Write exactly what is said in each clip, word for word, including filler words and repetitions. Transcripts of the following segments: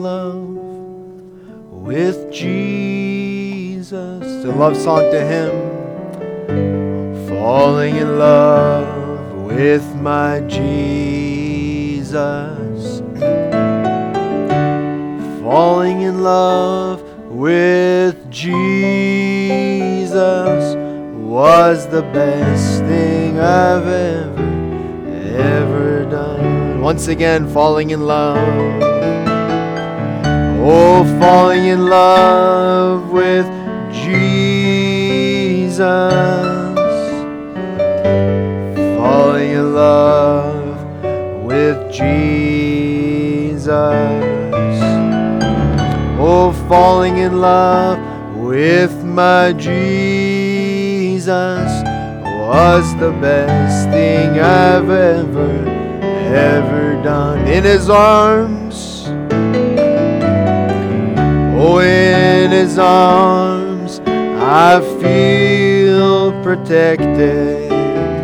love with Jesus. A love song to Him. Falling in love with my Jesus. Falling in love with Jesus was the best thing I've ever, ever done. Once again, falling in love. Oh, falling in love with Jesus. Falling in love with Jesus. Oh, falling in love with my Jesus was the best thing I've ever, ever done. In His arms, oh, in His arms, I feel protected.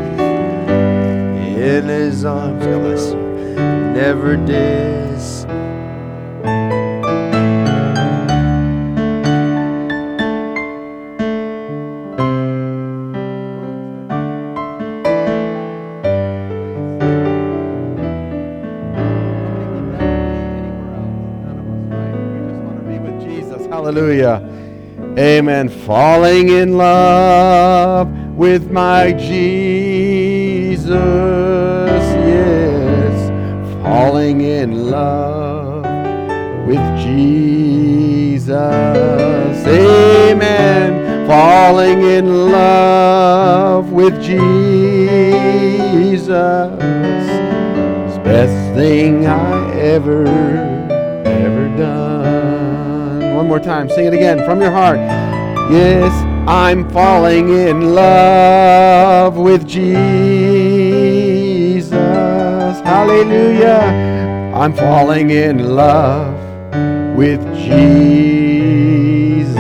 In His arms, God bless you, never dis. Hallelujah. Amen. Falling in love with my Jesus. Yes. Falling in love with Jesus. Amen. Falling in love with Jesus. It's the best thing I ever, ever done. One more time. Sing it again from your heart. Yes, I'm falling in love with Jesus. Hallelujah. I'm falling in love with Jesus.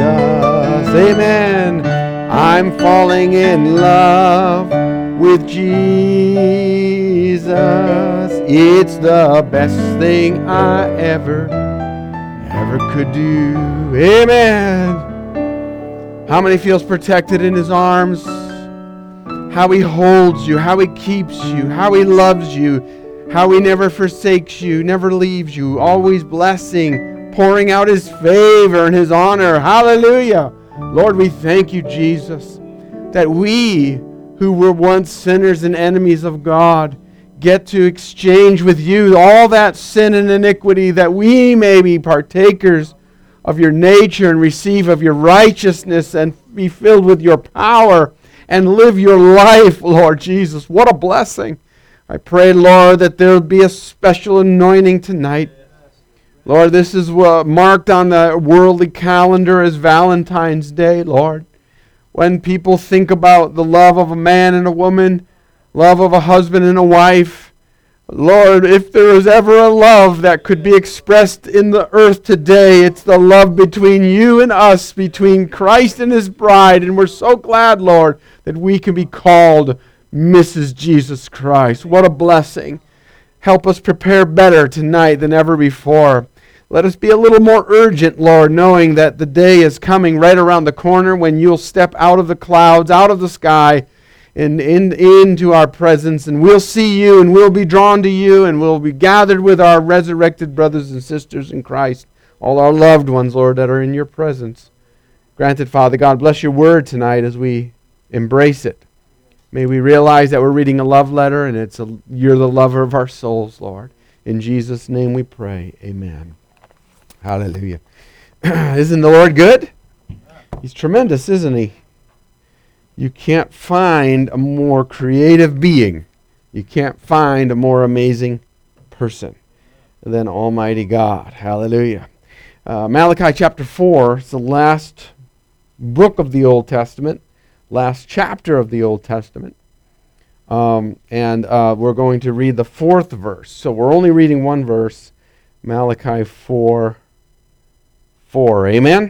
Amen. I'm falling in love with Jesus. It's the best thing I ever ever could do. Amen. How many feels protected in His arms? How He holds you, how He keeps you, how He loves you, how He never forsakes you, never leaves you, always blessing, pouring out His favor and His honor. Hallelujah. Lord, we thank you, Jesus, that we who were once sinners and enemies of God get to exchange with you all that sin and iniquity, that we may be partakers of your nature and receive of your righteousness and be filled with your power and live your life, Lord Jesus. What a blessing. I pray, Lord, that there will be a special anointing tonight. Lord, this is marked on the worldly calendar as Valentine's Day, Lord. When people think about the love of a man and a woman, love of a husband and a wife. Lord, if there is ever a love that could be expressed in the earth today, it's the love between you and us, between Christ and His bride. And we're so glad, Lord, that we can be called Missus Jesus Christ. What a blessing. Help us prepare better tonight than ever before. Let us be a little more urgent, Lord, knowing that the day is coming right around the corner when you'll step out of the clouds, out of the sky, and in, into our presence, and we'll see you, and we'll be drawn to you, and we'll be gathered with our resurrected brothers and sisters in Christ, all our loved ones, Lord, that are in your presence. Granted, Father God, bless your word tonight as we embrace it. May we realize that we're reading a love letter, and it's a, you're the lover of our souls, Lord. In Jesus' name we pray. Amen. Hallelujah. Isn't the Lord good? He's tremendous, isn't He? You can't find a more creative being. You can't find a more amazing person than Almighty God. Hallelujah. Uh, Malachi chapter four is the last book of the Old Testament, last chapter of the Old Testament. Um, and uh, we're going to read the fourth verse. So we're only reading one verse, Malachi four four. Amen?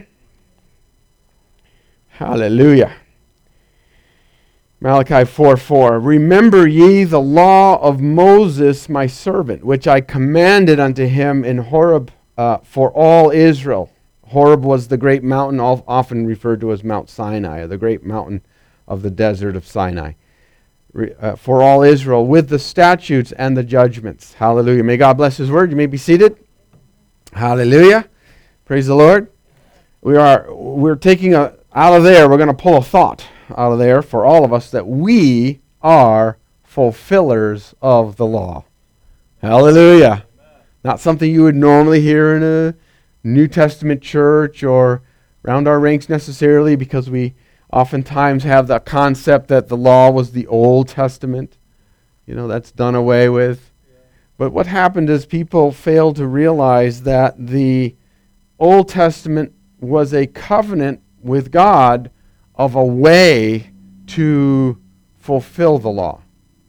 Hallelujah. Malachi four four. Remember ye the law of Moses my servant, which I commanded unto him in Horeb uh, for all Israel. Horeb was the great mountain, often referred to as Mount Sinai, the great mountain of the desert of Sinai. Re, uh, for all Israel, with the statutes and the judgments. Hallelujah. May God bless His word. You may be seated. Hallelujah. Praise the Lord. We are we're taking a out of there. We're going to pull a thought out of there for all of us that we are fulfillers of the law. Hallelujah. Amen. Not something you would normally hear in a New Testament church or round our ranks necessarily, because we oftentimes have the concept that the law was the Old Testament. You know, that's done away with. Yeah. But what happened is people failed to realize that the Old Testament was a covenant with God of a way to fulfill the law.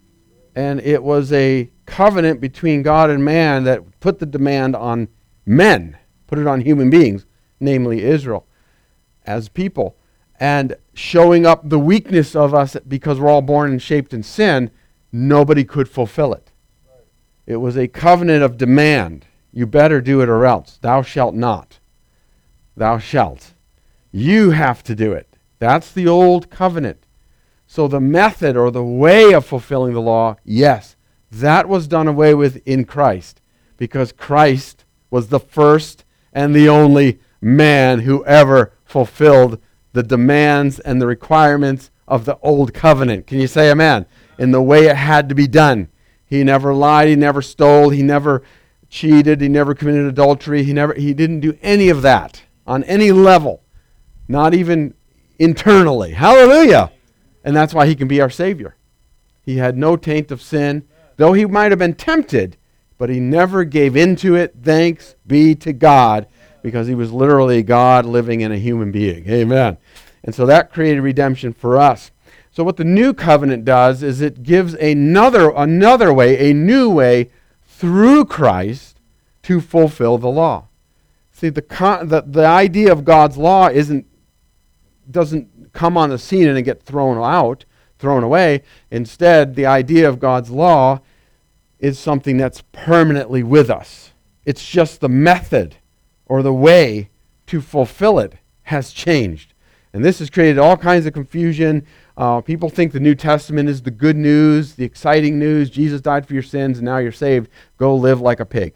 And it was a covenant between God and man that put the demand on men, put it on human beings, namely Israel, as people. And showing up the weakness of us because we're all born and shaped in sin, nobody could fulfill it. Right. It was a covenant of demand. You better do it or else. Thou shalt not. Thou shalt. You have to do it. That's the old covenant. So the method or the way of fulfilling the law, yes, that was done away with in Christ, because Christ was the first and the only man who ever fulfilled the demands and the requirements of the old covenant. Can you say amen? In the way it had to be done. He never lied, he never stole, he never cheated, he never committed adultery, he never he didn't do any of that on any level, not even internally. Hallelujah. And that's why he can be our Savior. He had no taint of sin, though he might have been tempted, but he never gave into it. Thanks be to God, because he was literally God living in a human being. Amen. And so that created redemption for us. So what the new covenant does is it gives another another way, a new way through Christ to fulfill the law. See, the con- the, the idea of God's law isn't doesn't come on the scene and get thrown out, thrown away. Instead, the idea of God's law is something that's permanently with us. It's just the method or the way to fulfill it has changed. And this has created all kinds of confusion. Uh, people think the New Testament is the good news, the exciting news. Jesus died for your sins and now you're saved. Go live like a pig.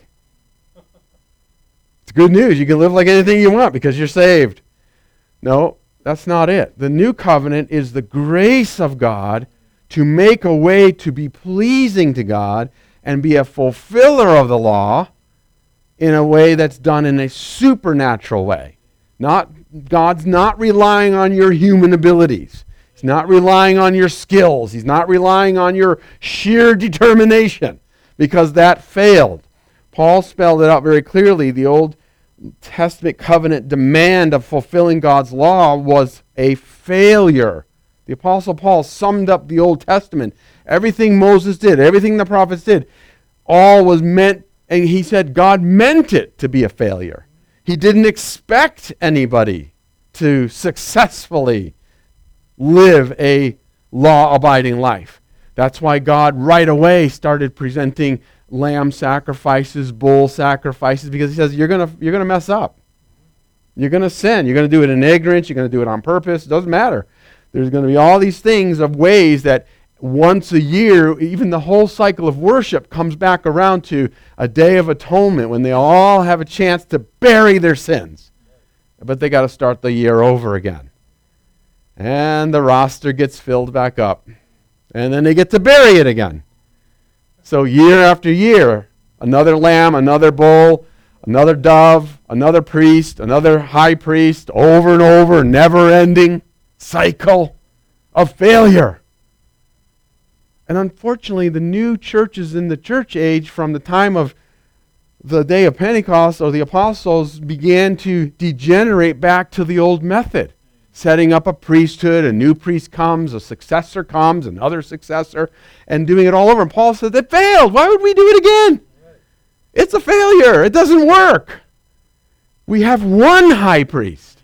It's good news. You can live like anything you want because you're saved. No, that's not it. The new covenant is the grace of God to make a way to be pleasing to God and be a fulfiller of the law in a way that's done in a supernatural way. Not God's not relying on your human abilities. He's not relying on your skills. He's not relying on your sheer determination, because that failed. Paul spelled it out very clearly. The Old Testament covenant demand of fulfilling God's law was a failure. The Apostle Paul summed up the Old Testament. Everything Moses did, everything the prophets did, all was meant, and he said God meant it to be a failure. He didn't expect anybody to successfully live a law-abiding life. That's why God right away started presenting lamb sacrifices, bull sacrifices, because he says you're gonna you're gonna mess up. You're gonna sin. You're gonna do it in ignorance. You're gonna do it on purpose. It doesn't matter. There's gonna be all these things of ways that once a year, even the whole cycle of worship comes back around to a day of atonement when they all have a chance to bury their sins. But they got to start the year over again. And the roster gets filled back up. And then they get to bury it again. So year after year, another lamb, another bull, another dove, another priest, another high priest, over and over, never-ending cycle of failure. And unfortunately, the new churches in the church age from the time of the day of Pentecost or the apostles began to degenerate back to the old method. Setting up a priesthood, a new priest comes, a successor comes, another successor, and doing it all over. And Paul said, it failed. Why would we do it again? It's a failure. It doesn't work. We have one high priest.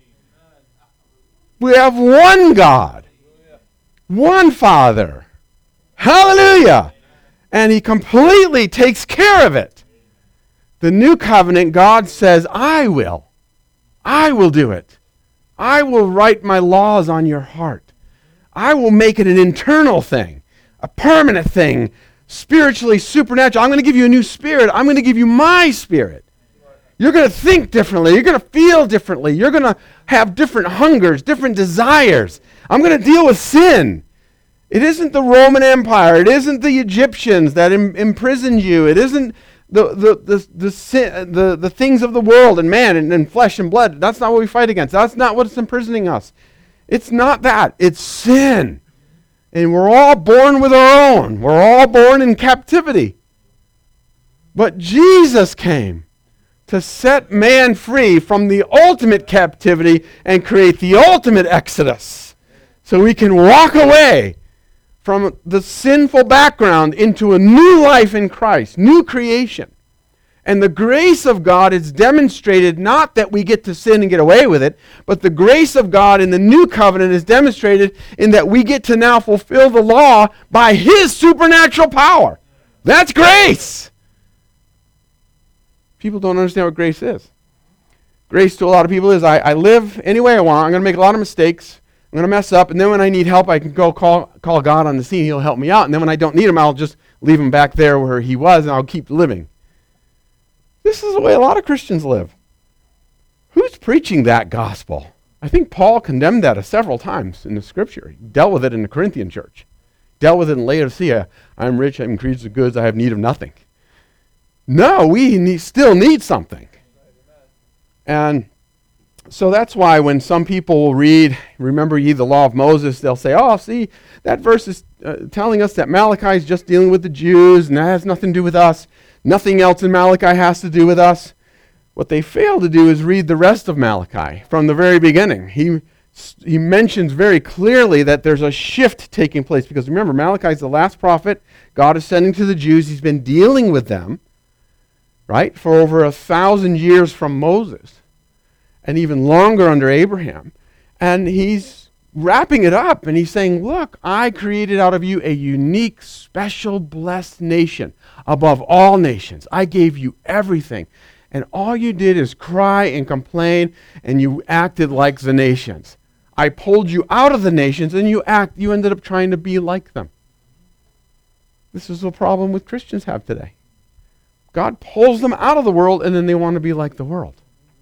We have one God. One Father. Hallelujah. And he completely takes care of it. The new covenant, God says, I will. I will do it. I will write my laws on your heart. I will make it an internal thing, a permanent thing, spiritually supernatural. I'm going to give you a new spirit. I'm going to give you my spirit. You're going to think differently. You're going to feel differently. You're going to have different hungers, different desires. I'm going to deal with sin. It isn't the Roman Empire. It isn't the Egyptians that im- imprisoned you. It isn't the the the the, sin, the the things of the world and man and, and flesh and blood. That's not what we fight against. That's not what's imprisoning us. It's not that. It's sin. And we're all born with our own. We're all born in captivity. But Jesus came to set man free from the ultimate captivity and create the ultimate exodus. So we can walk away from the sinful background into a new life in Christ, new creation. And the grace of God is demonstrated not that we get to sin and get away with it, but the grace of God in the new covenant is demonstrated in that we get to now fulfill the law by His supernatural power. That's grace. People don't understand what grace is. Grace to a lot of people is I, I live any way I want. I'm going to make a lot of mistakes. I'm going to mess up. And then when I need help, I can go call, call God on the scene. He'll help me out. And then when I don't need Him, I'll just leave Him back there where He was, and I'll keep living. This is the way a lot of Christians live. Who's preaching that gospel? I think Paul condemned that several times in the Scripture. He dealt with it in the Corinthian church. Dealt with it in Laodicea. I'm rich, I'm increased of goods, I have need of nothing. No, we need, still need something. And so that's why when some people will read, remember ye the law of Moses, they'll say, oh, see, that verse is uh, telling us that Malachi is just dealing with the Jews, and that has nothing to do with us. Nothing else in Malachi has to do with us. What they fail to do is read the rest of Malachi from the very beginning. He, he mentions very clearly that there's a shift taking place, because remember, Malachi is the last prophet God is sending to the Jews. He's been dealing with them, right, for over a thousand years from Moses, and even longer under Abraham. And he's wrapping it up, and he's saying, look, I created out of you a unique, special, blessed nation above all nations. I gave you everything. And all you did is cry and complain, and you acted like the nations. I pulled you out of the nations, and you act. You ended up trying to be like them. This is the problem with Christians have today. God pulls them out of the world, and then they want to be like the world.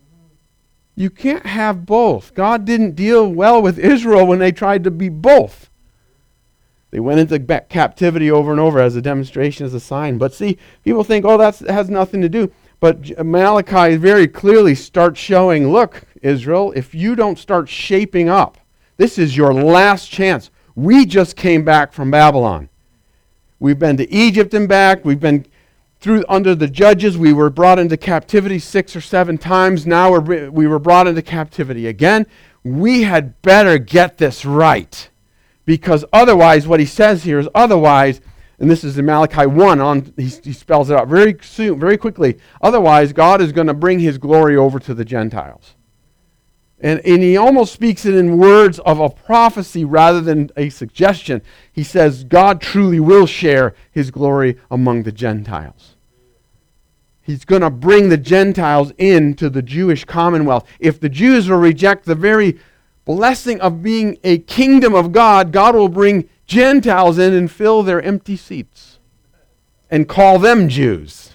You can't have both. God didn't deal well with Israel when they tried to be both. They went into captivity over and over as a demonstration, as a sign. But see, people think, oh, that has nothing to do. But Malachi very clearly starts showing, look, Israel, if you don't start shaping up, this is your last chance. We just came back from Babylon. We've been to Egypt and back. We've been through under the judges. We were brought into captivity six or seven times. Now we're, we were brought into captivity again. We had better get this right. Because otherwise, what he says here is otherwise, and this is in Malachi one, on, he, he spells it out very soon, very quickly. Otherwise, God is going to bring His glory over to the Gentiles. And, and he almost speaks it in words of a prophecy rather than a suggestion. He says God truly will share His glory among the Gentiles. He's going to bring the Gentiles into the Jewish commonwealth. If the Jews will reject the very blessing of being a kingdom of God, God will bring Gentiles in and fill their empty seats and call them Jews.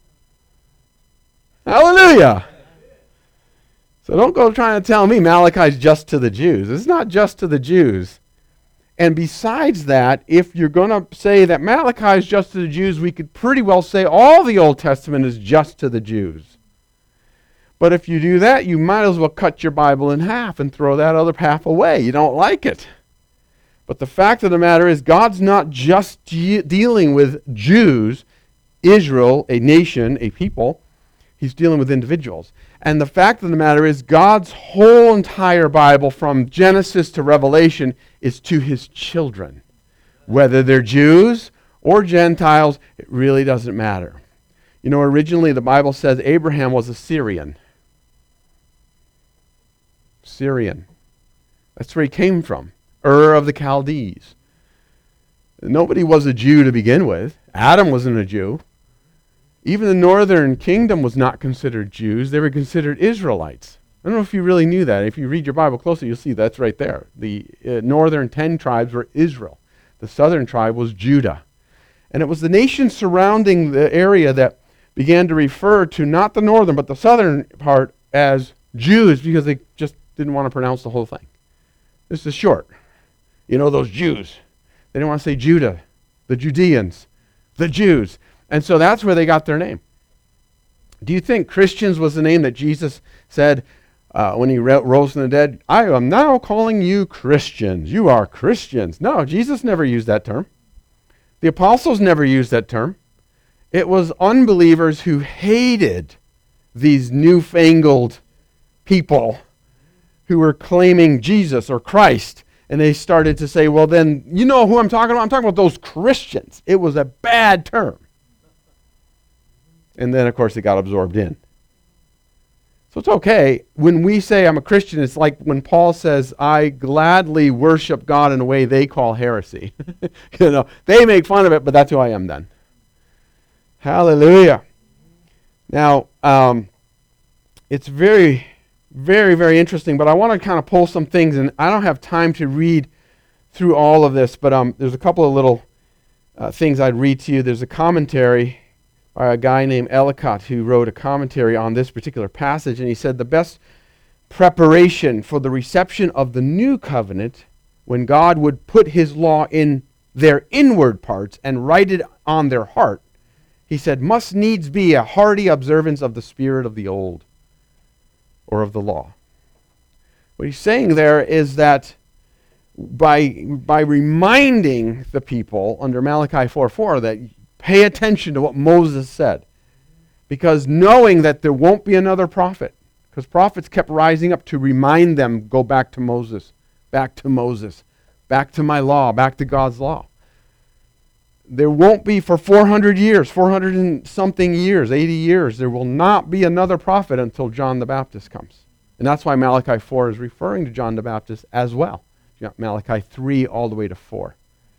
Hallelujah. So don't go trying to tell me Malachi's just to the Jews. It's not just to the Jews. And besides that, if you're going to say that Malachi is just to the Jews, we could pretty well say all the Old Testament is just to the Jews. But if you do that, you might as well cut your Bible in half and throw that other half away. You don't like it. But the fact of the matter is, God's not just de- dealing with Jews, Israel, a nation, a people. He's dealing with individuals. And the fact of the matter is, God's whole entire Bible, from Genesis to Revelation, is to His children. Whether they're Jews or Gentiles, it really doesn't matter. You know, originally the Bible says Abraham was a Syrian. Syrian. That's where he came from. Ur of the Chaldees. Nobody was a Jew to begin with. Adam wasn't a Jew. Even the northern kingdom was not considered Jews. They were considered Israelites. I don't know if you really knew that. If you read your Bible closely, you'll see that's right there. The uh, northern ten tribes were Israel. The southern tribe was Judah. And it was the nations surrounding the area that began to refer to not the northern, but the southern part as Jews, because they just didn't want to pronounce the whole thing. This is short. You know, those Jews. They didn't want to say Judah, the Judeans, the Jews. And so that's where they got their name. Do you think Christians was the name that Jesus said uh, when he rose from the dead? I am now calling you Christians. You are Christians. No, Jesus never used that term. The apostles never used that term. It was unbelievers who hated these newfangled people who were claiming Jesus or Christ. And they started to say, well, then, you know who I'm talking about? I'm talking about those Christians. It was a bad term. And then, of course, it got absorbed in. So it's okay. When we say I'm a Christian, it's like when Paul says, I gladly worship God in a way they call heresy. You know, they make fun of it, but that's who I am then. Hallelujah. Now, um, it's very, very, very interesting, but I want to kind of pull some things, and I don't have time to read through all of this, but um, there's a couple of little uh, things I'd read to you. There's a commentary by a guy named Ellicott who wrote a commentary on this particular passage, and he said the best preparation for the reception of the new covenant, when God would put his law in their inward parts and write it on their heart, he said, must needs be a hearty observance of the spirit of the old, or of the law. What he's saying there is that by, by reminding the people under Malachi four four that pay attention to what Moses said, because knowing that there won't be another prophet, because prophets kept rising up to remind them, go back to Moses, back to Moses, back to my law, back to God's law. There won't be for four hundred years, four hundred and something years, eighty years, there will not be another prophet until John the Baptist comes. And that's why Malachi four is referring to John the Baptist as well. You got Malachi three all the way to four.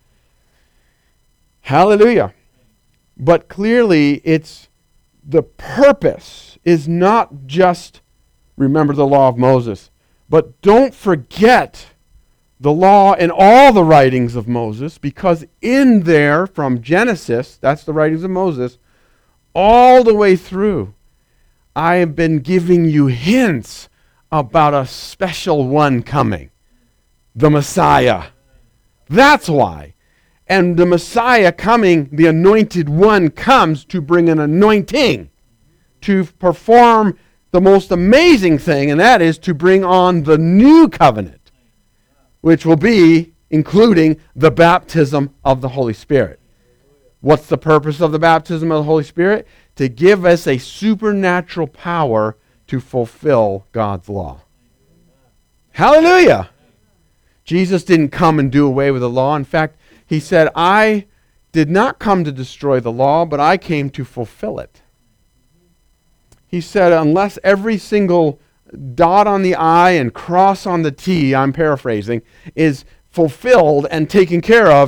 Hallelujah. But clearly, it's the purpose is not just remember the law of Moses, but don't forget the law and all the writings of Moses, because in there, from Genesis, that's the writings of Moses, all the way through, I have been giving you hints about a special one coming, the Messiah. That's why. And the Messiah coming, the anointed one, comes to bring an anointing, to perform the most amazing thing, and that is to bring on the new covenant, which will be including the baptism of the Holy Spirit. What's the purpose of the baptism of the Holy Spirit? To give us a supernatural power to fulfill God's law. Hallelujah! Jesus didn't come and do away with the law. In fact, he said, I did not come to destroy the law, but I came to fulfill it. He said, unless every single dot on the I and cross on the T, I'm paraphrasing, is fulfilled and taken care of,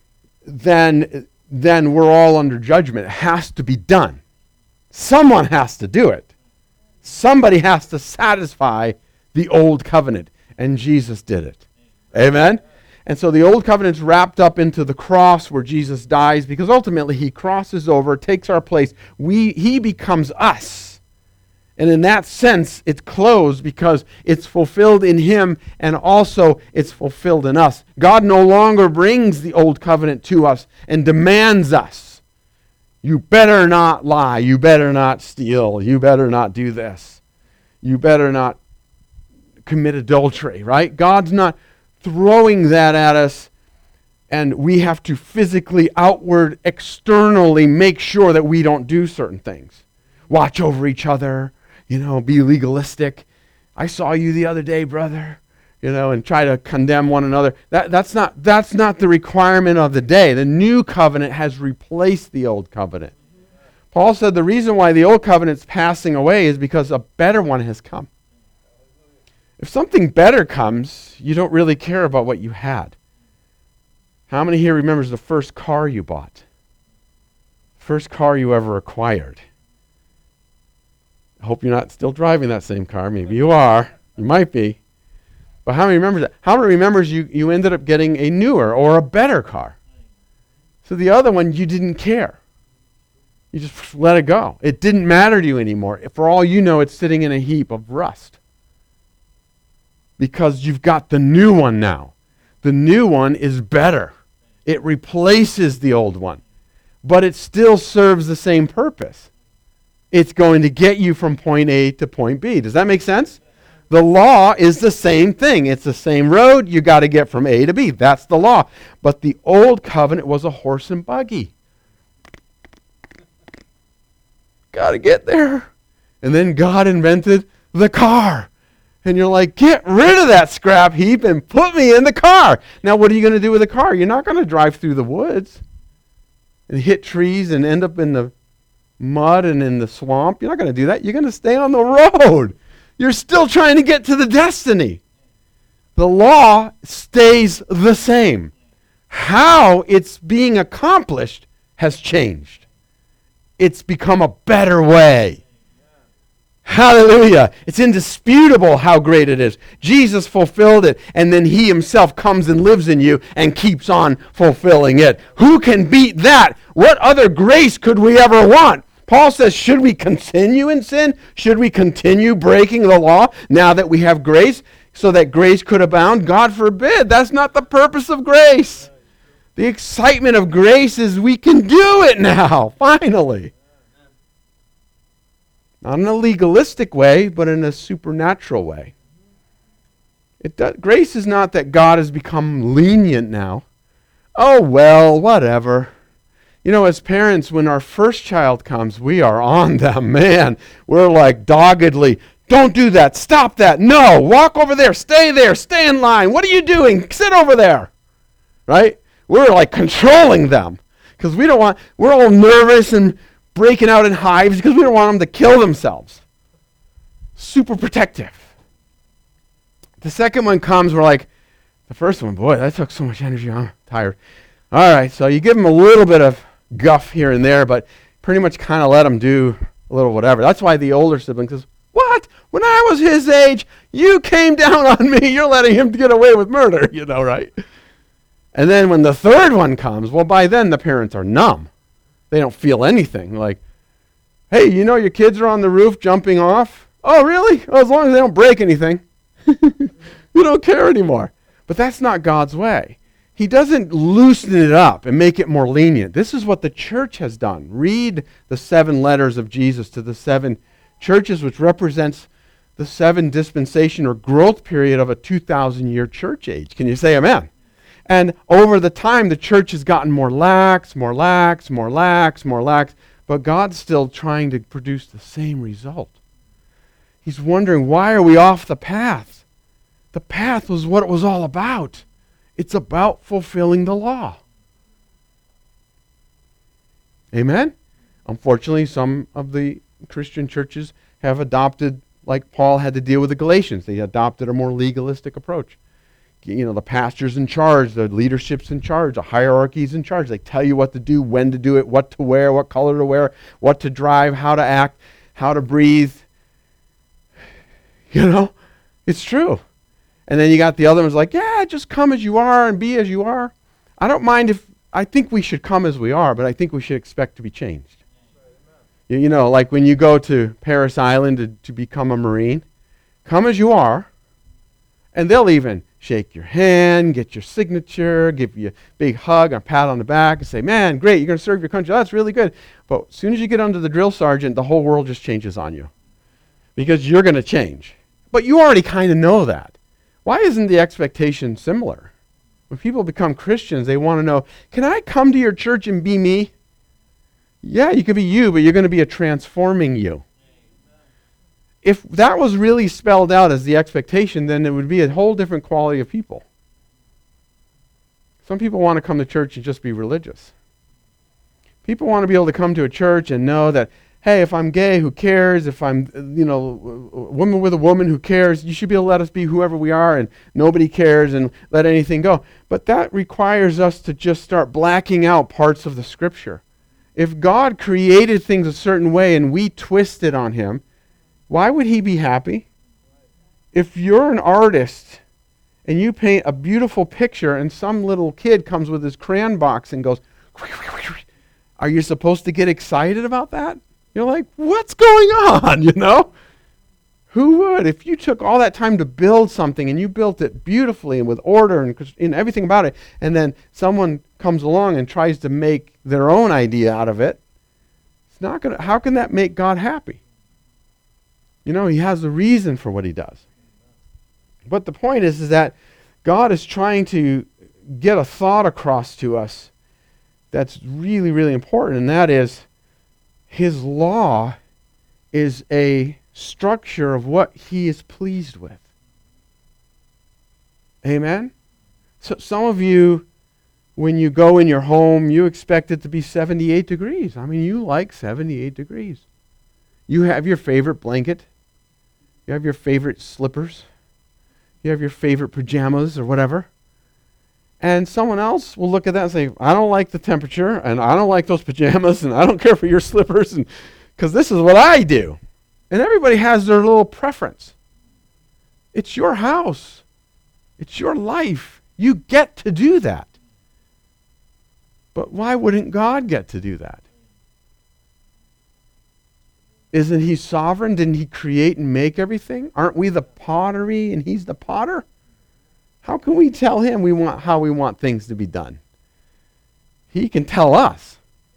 then, then we're all under judgment. It has to be done. Someone has to do it. Somebody has to satisfy the old covenant, and Jesus did it. Amen? And so the old covenant's wrapped up into the cross where Jesus dies, because ultimately he crosses over, takes our place. We, he becomes us. And in that sense, it's closed because it's fulfilled in him, and also it's fulfilled in us. God no longer brings the old covenant to us and demands us. You better not lie. You better not steal. You better not do this. You better not commit adultery, right? God's not throwing that at us, and we have to physically, outward, externally make sure that we don't do certain things. Watch over each other, you know, be legalistic. I saw you the other day, brother, you know, and try to condemn one another. That, that's not, that's not the requirement of the day. The new covenant has replaced the old covenant. Paul said the reason why the old covenant's passing away is because a better one has come. If something better comes, you don't really care about what you had. How many here remembers the first car you bought? First car you ever acquired. I hope you're not still driving that same car. Maybe you are. You might be. But how many remembers that? How many remembers you, you ended up getting a newer or a better car? So the other one, you didn't care. You just let it go. It didn't matter to you anymore. For all you know, it's sitting in a heap of rust. Because you've got the new one now. The new one is better. It replaces the old one. But it still serves the same purpose. It's going to get you from point A to point B. Does that make sense? The law is the same thing. It's the same road. You got to get from A to B. That's the law. But the old covenant was a horse and buggy. Got to get there. And then God invented the car. And you're like, get rid of that scrap heap and put me in the car. Now, what are you going to do with the car? You're not going to drive through the woods and hit trees and end up in the mud and in the swamp. You're not going to do that. You're going to stay on the road. You're still trying to get to the destiny. The law stays the same. How it's being accomplished has changed. It's become a better way. Hallelujah. It's indisputable how great it is. Jesus fulfilled it, and then he himself comes and lives in you and keeps on fulfilling it. Who can beat that? What other grace could we ever want? Paul says, should we continue in sin? Should we continue breaking the law now that we have grace so that grace could abound? God forbid. That's not the purpose of grace. The excitement of grace is we can do it now, finally. Not in a legalistic way, but in a supernatural way. It does, grace is not that God has become lenient now. Oh, well, whatever. You know, as parents, when our first child comes, we are on them, man. We're like doggedly, don't do that, stop that, no, walk over there, stay there, stay in line. What are you doing? Sit over there, right? We're like controlling them because we don't want, we're all nervous and breaking out in hives because we don't want them to kill themselves. Super protective. The second one comes, we're like, the first one, boy, that took so much energy, I'm tired. All right, so you give them a little bit of guff here and there, but pretty much kind of let them do a little whatever. That's why the older sibling says, what? When I was his age, you came down on me. You're letting him get away with murder, you know, right? And then when the third one comes, well, by then the parents are numb. They don't feel anything. Like, hey, you know your kids are on the roof jumping off? Oh, really? Oh, as long as they don't break anything. You don't care anymore. But that's not God's way. He doesn't loosen it up and make it more lenient. This is what the church has done. Read the seven letters of Jesus to the seven churches, which represents the seven dispensation or growth period of a two thousand year church age. Can you say amen? And over the time, the church has gotten more lax, more lax, more lax, more lax, but God's still trying to produce the same result. He's wondering, why are we off the path? The path was what it was all about. It's about fulfilling the law. Amen? Unfortunately, some of the Christian churches have adopted, like Paul had to deal with the Galatians, they adopted a more legalistic approach. You know, the pastor's in charge, the leadership's in charge, the hierarchy's in charge. They tell you what to do, when to do it, what to wear, what color to wear, what to drive, how to act, how to breathe. You know, it's true. And then you got the other ones like, yeah, just come as you are and be as you are. I don't mind if, I think we should come as we are, but I think we should expect to be changed. You, you know, like when you go to Paris Island to, to become a Marine, come as you are, and they'll even shake your hand, get your signature, give you a big hug, a pat on the back, and say, man, great, you're going to serve your country. Oh, that's really good. But as soon as you get under the drill sergeant, the whole world just changes on you because you're going to change. But you already kind of know that. Why isn't the expectation similar? When people become Christians, they want to know, can I come to your church and be me? Yeah, you could be you, but you're going to be a transforming you. If that was really spelled out as the expectation, then it would be a whole different quality of people. Some people want to come to church and just be religious. People want to be able to come to a church and know that, hey, if I'm gay, who cares? If I'm, you know, a woman with a woman, who cares? You should be able to let us be whoever we are and nobody cares and let anything go. But that requires us to just start blacking out parts of the Scripture If God created things a certain way and we twisted on him, why would he be happy? If you're an artist and you paint a beautiful picture and some little kid comes with his crayon box and goes, are you supposed to get excited about that? You're like, what's going on, you know? Who would? If you took all that time to build something and you built it beautifully and with order and, and everything about it, and then someone comes along and tries to make their own idea out of it, it's not gonna. How can that make God happy? You know, he has a reason for what he does. But the point is, is that God is trying to get a thought across to us that's really, really important, and that is his law is a structure of what he is pleased with. Amen? So some of you, when you go in your home, you expect it to be seventy-eight degrees. I mean, you like seventy-eight degrees. You have your favorite blanket. You have your favorite slippers. You have your favorite pajamas or whatever. And someone else will look at that and say, I don't like the temperature, and I don't like those pajamas, and I don't care for your slippers, and because this is what I do. And everybody has their little preference. It's your house. It's your life. You get to do that. But why wouldn't God get to do that? Isn't he sovereign? Didn't he create and make everything? Aren't we the pottery and he's the potter? How can we tell him we want how we want things to be done? He can tell us.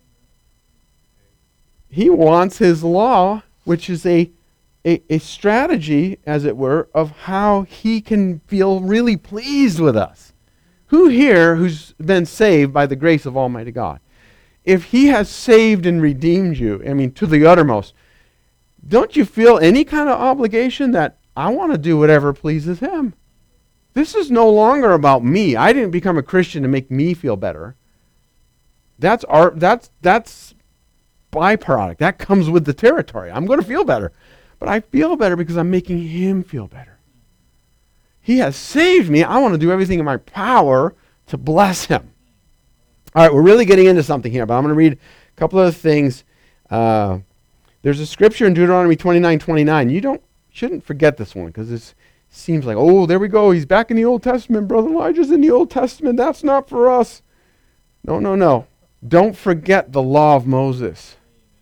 He wants his law, which is a, a, a strategy, as it were, of how he can feel really pleased with us. Who here who's been saved by the grace of Almighty God? If he has saved and redeemed you, I mean, to the uttermost, don't you feel any kind of obligation that I want to do whatever pleases him? This is no longer about me. I didn't become a Christian to make me feel better. That's art. That's that's byproduct. That comes with the territory. I'm going to feel better. But I feel better because I'm making him feel better. He has saved me. I want to do everything in my power to bless him. All right, we're really getting into something here, but I'm going to read a couple of things. Uh, there's a scripture in Deuteronomy twenty-nine twenty-nine. You don't shouldn't forget this one because it seems like, oh, there we go. He's back in the Old Testament. Brother Elijah's in the Old Testament. That's not for us. No, no, no. Don't forget the law of Moses.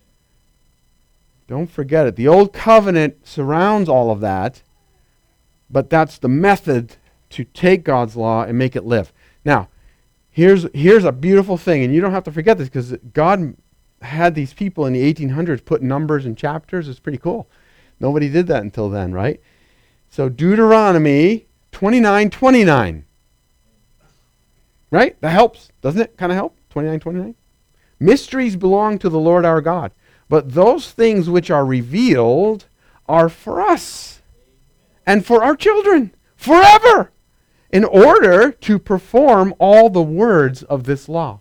Don't forget it. The Old Covenant surrounds all of that, but that's the method to take God's law and make it live. Now, here's here's a beautiful thing, and you don't have to forget this because God had these people in the eighteen hundreds put numbers and chapters. It's pretty cool. Nobody did that until then, right? So Deuteronomy twenty-nine twenty-nine. Right? That helps. Doesn't it kind of help? twenty-nine twenty-nine. Mysteries belong to the Lord our God, but those things which are revealed are for us and for our children forever, in order to perform all the words of this law.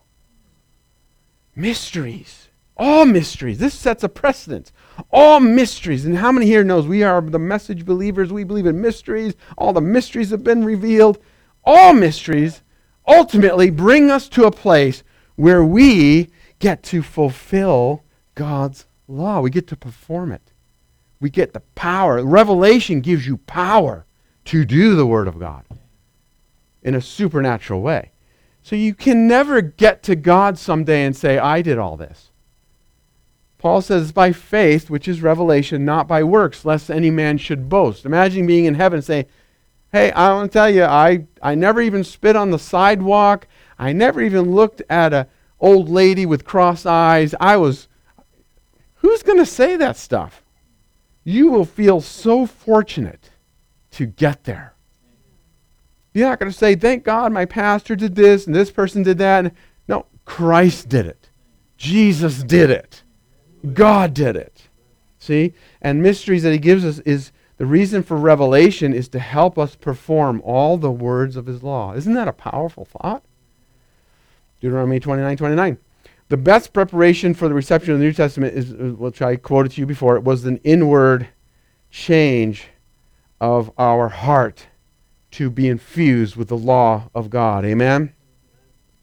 Mysteries. All mysteries. This sets a precedent. All mysteries. And how many here knows we are the message believers? We believe in mysteries. All the mysteries have been revealed. All mysteries ultimately bring us to a place where we get to fulfill God's law. We get to perform it. We get the power. Revelation gives you power to do the Word of God in a supernatural way. So you can never get to God someday and say, I did all this. Paul says, by faith, which is revelation, not by works, lest any man should boast. Imagine being in heaven and saying, hey, I want to tell you, I, I never even spit on the sidewalk. I never even looked at an old lady with cross eyes. I was, who's going to say that stuff? You will feel so fortunate to get there. You're not going to say, thank God my pastor did this and this person did that. No, Christ did it. Jesus did it. God did it. See? And mysteries that he gives us is, the reason for revelation is to help us perform all the words of his law. Isn't that a powerful thought? Deuteronomy twenty-nine twenty-nine. The best preparation for the reception of the New Testament is, which I quoted to you before, it was an inward change of our heart to be infused with the law of God. Amen?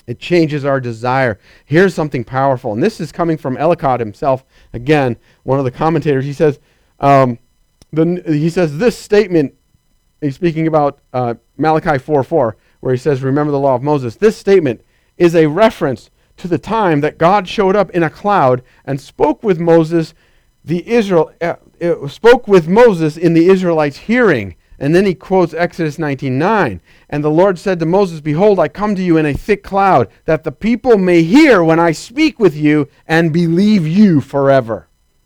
It changes our desire. Here's something powerful, and this is coming from Ellicott himself. Again, one of the commentators. He says, um, the, he says this statement. He's speaking about uh, Malachi four four, where he says, "Remember the law of Moses." This statement is a reference to the time that God showed up in a cloud and spoke with Moses. The Israel uh, spoke with Moses in the Israelites' hearing. And then he quotes Exodus nineteen nine. "And the Lord said to Moses, Behold, I come to you in a thick cloud, that the people may hear when I speak with you and believe you forever."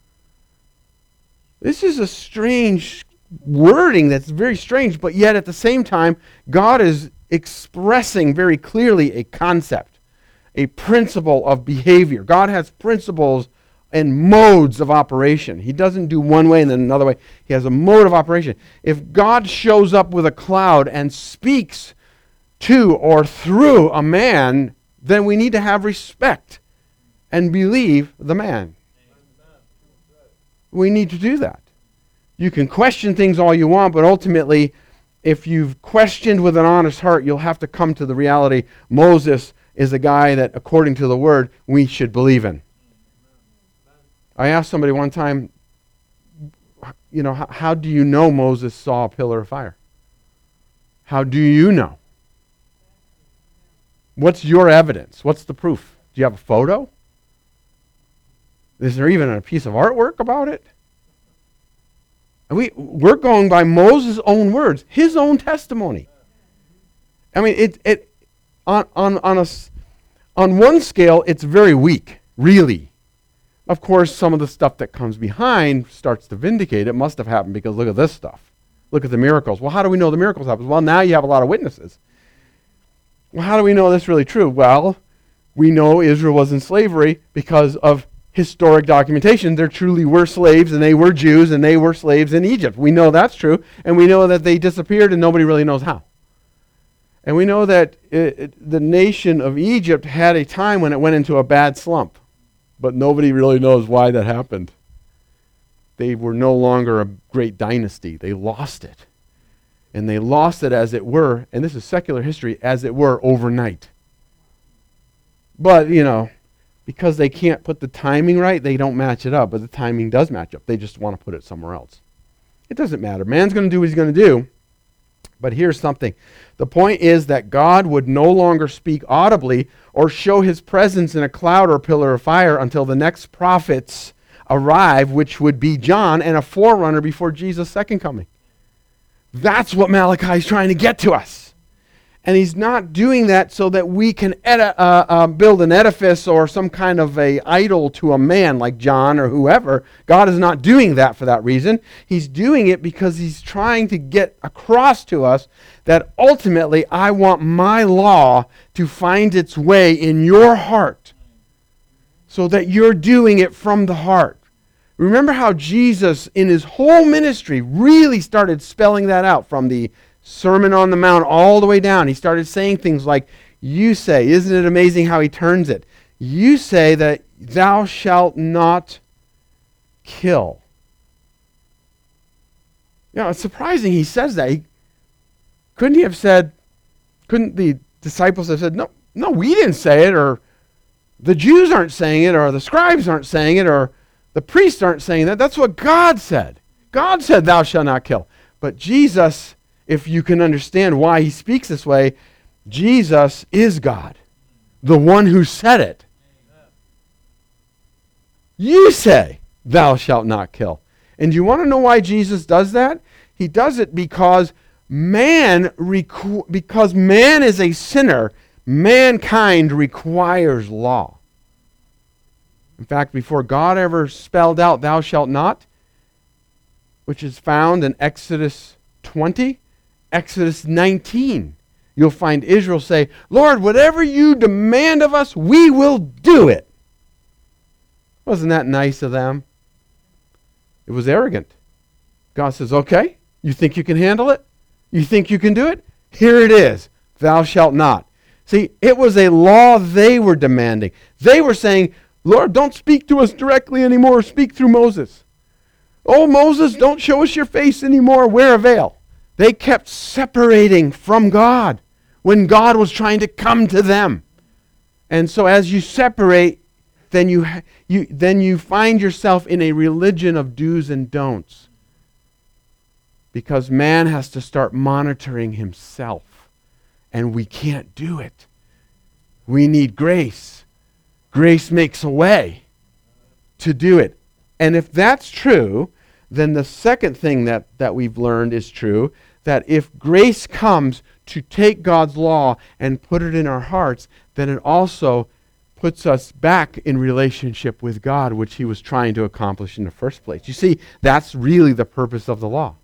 This is a strange wording that's very strange, but yet at the same time, God is expressing very clearly a concept, a principle of behavior. God has principles and modes of operation. He doesn't do one way and then another way. He has a mode of operation. If God shows up with a cloud and speaks to or through a man, then we need to have respect and believe the man. We need to do that. You can question things all you want, but ultimately, if you've questioned with an honest heart, you'll have to come to the reality Moses is a guy that, according to the word, we should believe in. I asked somebody one time, you know, how, how do you know Moses saw a pillar of fire? How do you know? What's your evidence? What's the proof? Do you have a photo? Is there even a piece of artwork about it? And we, we're going by Moses' own words, his own testimony. I mean, it, it on, on, on, a, on one scale, it's very weak, really. Of course, some of the stuff that comes behind starts to vindicate. It must have happened because look at this stuff. Look at the miracles. Well, how do we know the miracles happened? Well, now you have a lot of witnesses. Well, how do we know that's really true? Well, we know Israel was in slavery because of historic documentation. There truly were slaves, and they were Jews, and they were slaves in Egypt. We know that's true, and we know that they disappeared, and nobody really knows how. And we know that it, it, the nation of Egypt had a time when it went into a bad slump. But nobody really knows why that happened. They were no longer a great dynasty. They lost it. And they lost it, as it were, and this is secular history, as it were, overnight. But, you know, because they can't put the timing right, they don't match it up. But the timing does match up. They just want to put it somewhere else. It doesn't matter. Man's going to do what he's going to do. But here's something. The point is that God would no longer speak audibly or show his presence in a cloud or pillar of fire until the next prophets arrive, which would be John and a forerunner before Jesus' second coming. That's what Malachi is trying to get to us. And he's not doing that so that we can edi- uh, uh, build an edifice or some kind of a idol to a man like John or whoever. God is not doing that for that reason. He's doing it because he's trying to get across to us that ultimately I want my law to find its way in your heart so that you're doing it from the heart. Remember how Jesus in his whole ministry really started spelling that out from the Sermon on the Mount all the way down. He started saying things like, you say, isn't it amazing how he turns it? You say that thou shalt not kill. You know, it's surprising he says that. He, couldn't he have said, couldn't the disciples have said, no, no, we didn't say it, or the Jews aren't saying it, or the scribes aren't saying it, or the priests aren't saying that. That's what God said. God said, thou shalt not kill. But Jesus, if you can understand why he speaks this way, Jesus is God, the one who said it. You say, thou shalt not kill. And do you want to know why Jesus does that? He does it because man, requ- because man is a sinner, mankind requires law. In fact, before God ever spelled out thou shalt not, which is found in Exodus twenty, Exodus nineteen, you'll find Israel say, Lord, whatever you demand of us, we will do it. Wasn't that nice of them? It was arrogant. God says, okay, you think you can handle it? You think you can do it? Here it is, thou shalt not. See, it was a law they were demanding. They were saying, Lord, don't speak to us directly anymore. Speak through Moses. Oh, Moses, don't show us your face anymore. Wear a veil. They kept separating from God when God was trying to come to them. And so as you separate, then you you then you find yourself in a religion of do's and don'ts. Because man has to start monitoring himself. And we can't do it. We need grace. Grace makes a way to do it. And if that's true, then the second thing that, that we've learned is true, that if grace comes to take God's law and put it in our hearts, then it also puts us back in relationship with God, which he was trying to accomplish in the first place. You see, that's really the purpose of the law.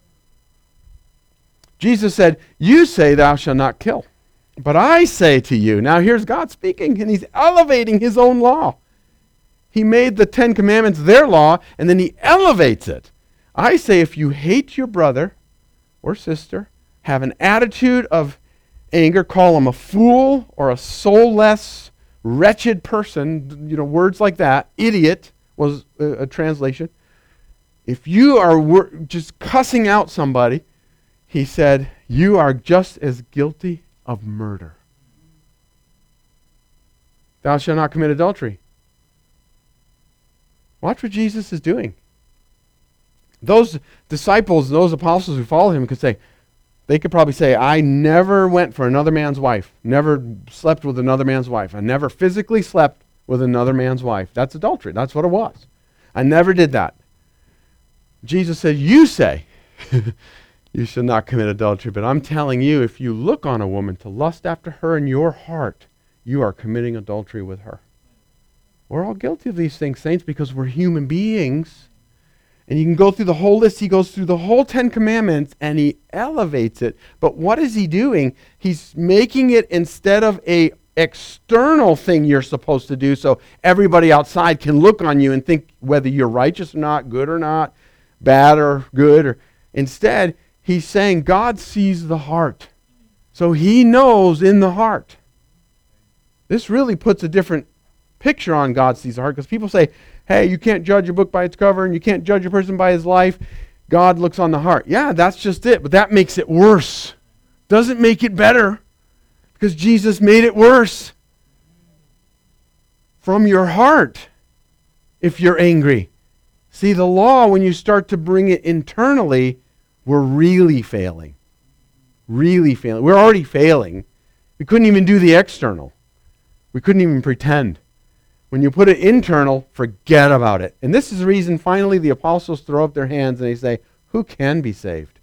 Jesus said, you say thou shalt not kill. But I say to you, now here's God speaking, and he's elevating his own law. He made the Ten Commandments their law, and then he elevates it. I say if you hate your brother or sister, have an attitude of anger, call him a fool or a soulless, wretched person, you know, words like that, idiot was a, a translation. If you are wor- just cussing out somebody, he said, you are just as guilty of murder. Thou shalt not commit adultery. Watch what Jesus is doing. Those disciples, those apostles who followed him could say, they could probably say, I never went for another man's wife, never slept with another man's wife. I never physically slept with another man's wife. That's adultery. That's what it was. I never did that. Jesus said, you say, you should not commit adultery. But I'm telling you, if you look on a woman to lust after her in your heart, you are committing adultery with her. We're all guilty of these things, saints, because we're human beings. And you can go through the whole list. He goes through the whole Ten Commandments, and he elevates it. But what is he doing? He's making it, instead of a external thing you're supposed to do, so everybody outside can look on you and think whether you're righteous or not, good or not, bad or good. Or instead, he's saying God sees the heart. So he knows in the heart. This really puts a different picture on God sees the heart, because people say, hey, you can't judge a book by its cover and you can't judge a person by his life. God looks on the heart. Yeah, that's just it, but that makes it worse. Doesn't make it better, because Jesus made it worse. From your heart, if you're angry. See, the law, when you start to bring it internally, we're really failing. Really failing. We're already failing. We couldn't even do the external. We couldn't even pretend. When you put it internal, forget about it. And this is the reason finally the apostles throw up their hands and they say, who can be saved?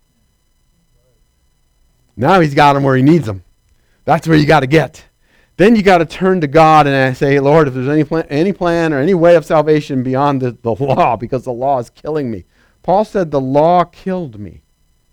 Now he's got them where he needs them. That's where you got to get. Then you got to turn to God and say, Lord, if there's any plan, any plan or any way of salvation beyond the, the law, because the law is killing me. Paul said the law killed me.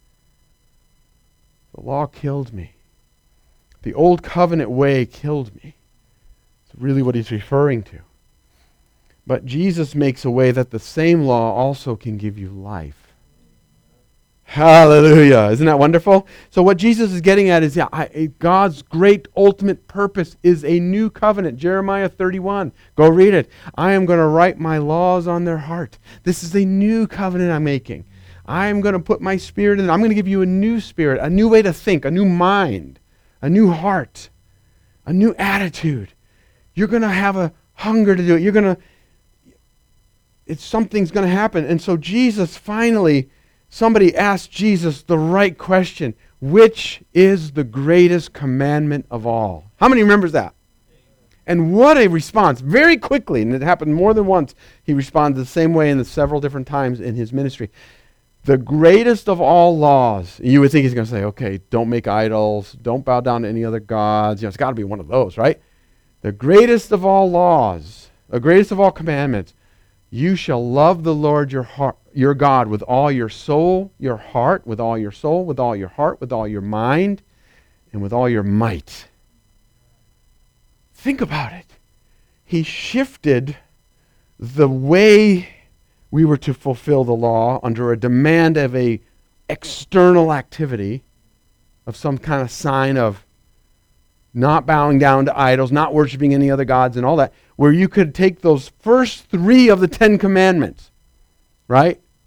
The law killed me. The old covenant way killed me. It's really what he's referring to. But Jesus makes a way that the same law also can give you life. Hallelujah. Isn't that wonderful? So what Jesus is getting at is yeah, I, God's great ultimate purpose is a new covenant. Jeremiah thirty-one. Go read it. I am going to write my laws on their heart. This is a new covenant I'm making. I am going to put my spirit in it. I'm going to give you a new spirit, a new way to think, a new mind, a new heart, a new attitude. You're going to have a hunger to do it. You're going to, it's something's going to happen. And so Jesus finally, somebody asked Jesus the right question. Which is the greatest commandment of all? How many remembers that? And what a response. Very quickly, and it happened more than once, he responded the same way in the several different times in his ministry. The greatest of all laws. You would think he's going to say, okay, don't make idols, don't bow down to any other gods. You know, it's got to be one of those, right? The greatest of all laws, the greatest of all commandments, you shall love the Lord your heart, your God with all your soul, your heart, with all your soul, with all your heart, with all your mind, and with all your might. Think about it. He shifted the way we were to fulfill the law under a demand of a external activity, of some kind of sign of not bowing down to idols, not worshiping any other gods and all that, where you could take those first three of the Ten Commandments, right?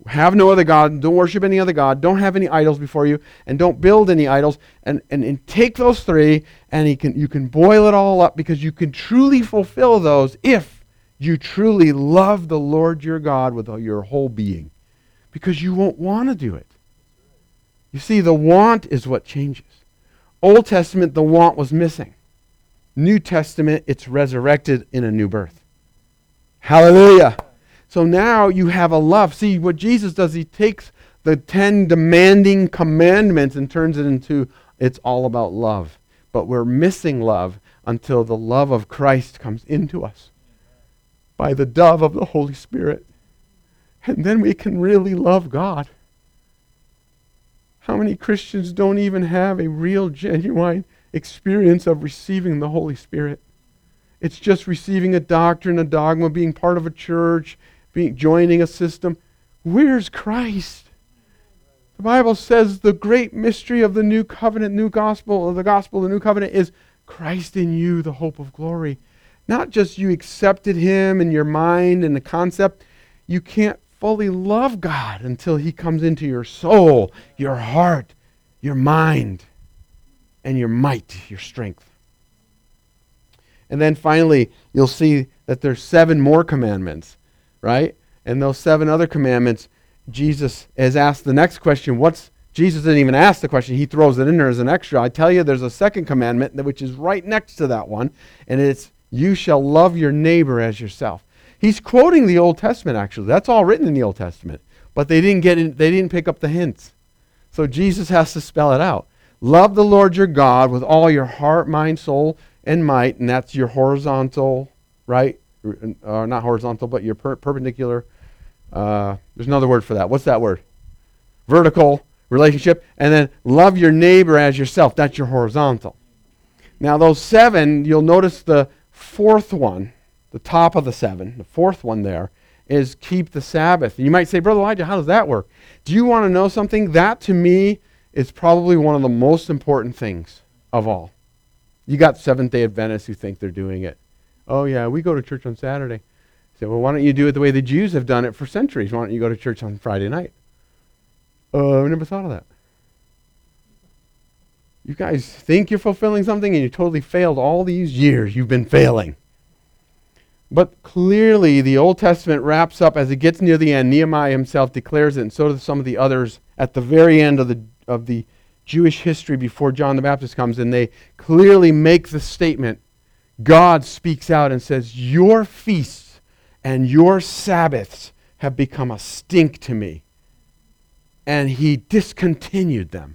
Have no other God. Don't worship any other God. Don't have any idols before you, and don't build any idols. And, and, and take those three, and he can, you can boil it all up, because you can truly fulfill those if you truly love the Lord your God with all your whole being, because you won't want to do it. You see, the want is what changes. Old Testament, the want was missing. New Testament, it's resurrected in a new birth. Hallelujah. So now you have a love. See, what Jesus does, he takes the ten demanding commandments and turns it into, it's all about love. But we're missing love until the love of Christ comes into us by the dove of the Holy Spirit. And then we can really love God. How many Christians don't even have a real, genuine experience of receiving the Holy Spirit? It's just receiving a doctrine, a dogma, being part of a church, being joining a system. Where's Christ? The Bible says the great mystery of the new covenant, new gospel, of the gospel, the new covenant is Christ in you, the hope of glory. Not just you accepted him in your mind and the concept. You can't fully love God until he comes into your soul, your heart, your mind, and your might, your strength. And then finally, you'll see that there's seven more commandments, right? And those seven other commandments, Jesus has asked the next question. What's Jesus didn't even ask the question. He throws it in there as an extra. I tell you, there's a second commandment which is right next to that one, and it's, you shall love your neighbor as yourself. He's quoting the Old Testament, actually. That's all written in the Old Testament. But they didn't get in, they didn't pick up the hints. So Jesus has to spell it out. Love the Lord your God with all your heart, mind, soul, and might, and that's your horizontal, right? Or not horizontal, but your per- perpendicular. Uh, there's another word for that. What's that word? Vertical relationship. And then love your neighbor as yourself. That's your horizontal. Now those seven, you'll notice the fourth one, the top of the seven, the fourth one there, is keep the Sabbath. And you might say, Brother Elijah, how does that work? Do you want to know something? That, to me, is probably one of the most important things of all. You got Seventh-day Adventists who think they're doing it. Oh, yeah, we go to church on Saturday. Say, well, why don't you do it the way the Jews have done it for centuries? Why don't you go to church on Friday night? Oh, uh, I never thought of that. You guys think you're fulfilling something and you totally failed all these years you've been failing. But clearly the Old Testament wraps up as it gets near the end. Nehemiah himself declares it, and so do some of the others at the very end of the of the Jewish history before John the Baptist comes, and they clearly make the statement. God speaks out and says, your feasts and your Sabbaths have become a stink to me. And he discontinued them.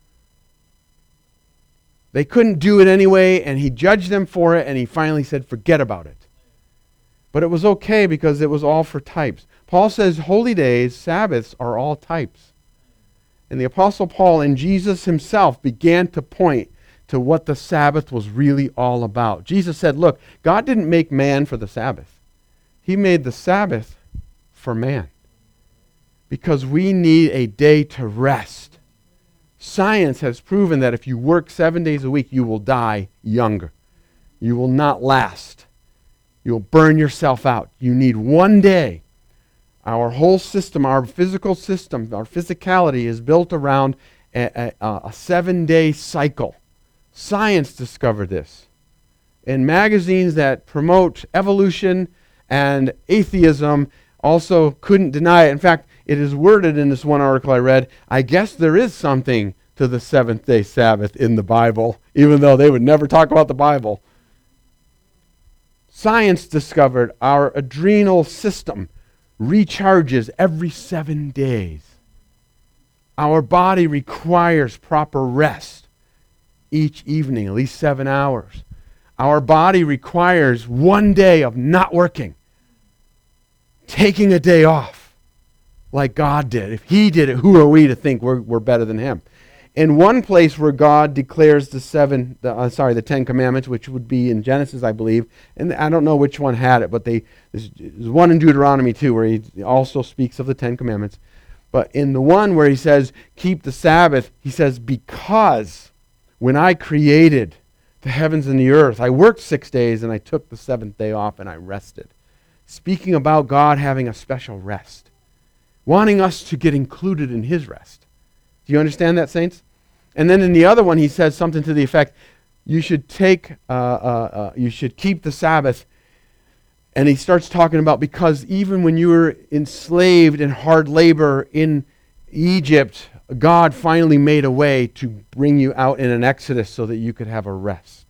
They couldn't do it anyway, and he judged them for it, and he finally said, forget about it. But it was okay because it was all for types. Paul says holy days, Sabbaths, are all types. And the Apostle Paul and Jesus himself began to point to what the Sabbath was really all about. Jesus said, look, God didn't make man for the Sabbath. He made the Sabbath for man. Because we need a day to rest. Science has proven that if you work seven days a week, you will die younger. You will not last. You'll burn yourself out. You need one day. Our whole system, our physical system, our physicality is built around a, a, a seven-day cycle. Science discovered this. And magazines that promote evolution and atheism also couldn't deny it. In fact, it is worded in this one article I read, I guess there is something to the seventh-day Sabbath in the Bible, even though they would never talk about the Bible. Science discovered our adrenal system recharges every seven days. Our body requires proper rest each evening, at least seven hours. Our body requires one day of not working, taking a day off like God did. If he did it, who are we to think we're, we're better than him? In one place where God declares the seven, the, uh, sorry, the Ten Commandments, which would be in Genesis, I believe, and I don't know which one had it, but they there's, there's one in Deuteronomy too, where he also speaks of the Ten Commandments. But in the one where he says, keep the Sabbath, he says, because when I created the heavens and the earth, I worked six days and I took the seventh day off and I rested. Speaking about God having a special rest. wanting us to get included in his rest. Do you understand that, saints? And then in the other one, he says something to the effect, you should take, uh, uh, uh, you should keep the Sabbath. And he starts talking about, because even when you were enslaved in hard labor in Egypt, God finally made a way to bring you out in an exodus so that you could have a rest.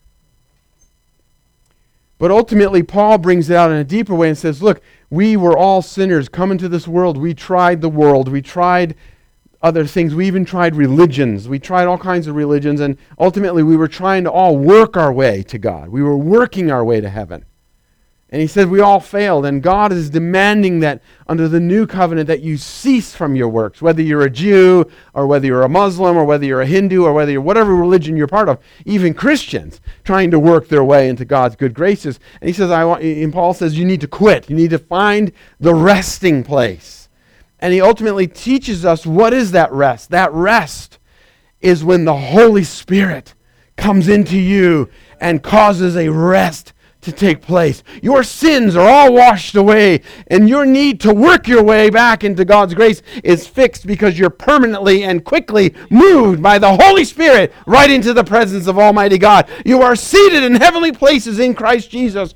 But ultimately, Paul brings it out in a deeper way and says, look, we were all sinners coming to this world. We tried the world. We tried other things. We even tried religions. We tried all kinds of religions, and ultimately we were trying to all work our way to God. We were working our way to heaven. And he said we all failed, and God is demanding that under the new covenant that you cease from your works, whether you're a Jew or whether you're a Muslim or whether you're a Hindu or whether you're whatever religion you're part of, even Christians trying to work their way into God's good graces. And he says, I want, and Paul says, you need to quit. You need to find the resting place. And he ultimately teaches us, what is that rest? That rest is when the Holy Spirit comes into you and causes a rest to take place. Your sins are all washed away, and your need to work your way back into God's grace is fixed because you're permanently and quickly moved by the Holy Spirit right into the presence of Almighty God. You are seated in heavenly places in Christ Jesus,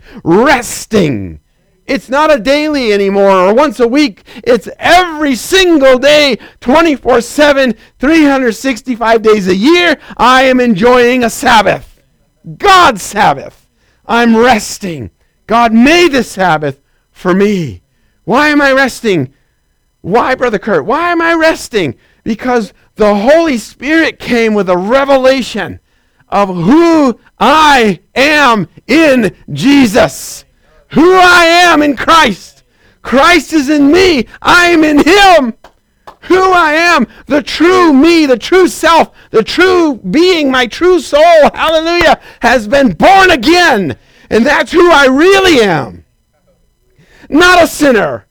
resting. It's not a daily anymore or once a week. It's every single day, twenty-four seven, three hundred sixty-five days a year. I am enjoying a Sabbath. God's Sabbath. I'm resting. God made the Sabbath for me. Why am I resting? Why, Brother Kurt? Why am I resting? Because the Holy Spirit came with a revelation of who I am in Jesus. Who I am in Christ. Christ is in me. I am in him. Who I am, the true me, the true self, the true being, my true soul, hallelujah, has been born again. And that's who I really am. Not a sinner,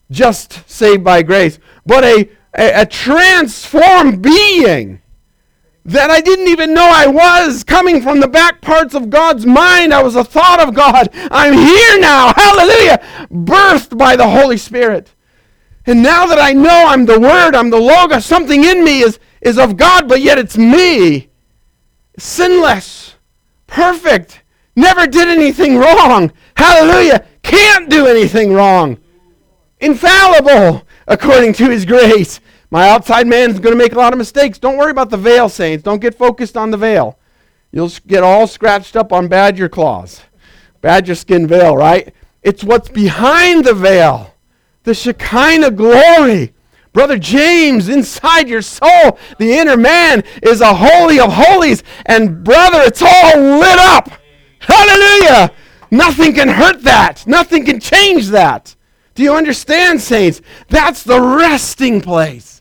just saved by grace, but a, a, a transformed being that I didn't even know I was, coming from the back parts of God's mind. I was a thought of God. I'm here now, hallelujah, birthed by the Holy Spirit. And now that I know I'm the Word, I'm the Logos, something in me is, is of God, but yet it's me. Sinless, perfect, never did anything wrong. Hallelujah, can't do anything wrong. Infallible, according to his grace. My outside man is going to make a lot of mistakes. Don't worry about the veil, saints. Don't get focused on the veil. You'll get all scratched up on badger claws. Badger skin veil, right? It's what's behind the veil. The Shekinah glory. Brother James, inside your soul, the inner man is a holy of holies. And brother, it's all lit up. Hallelujah. Nothing can hurt that. Nothing can change that. Do you understand, saints? That's the resting place.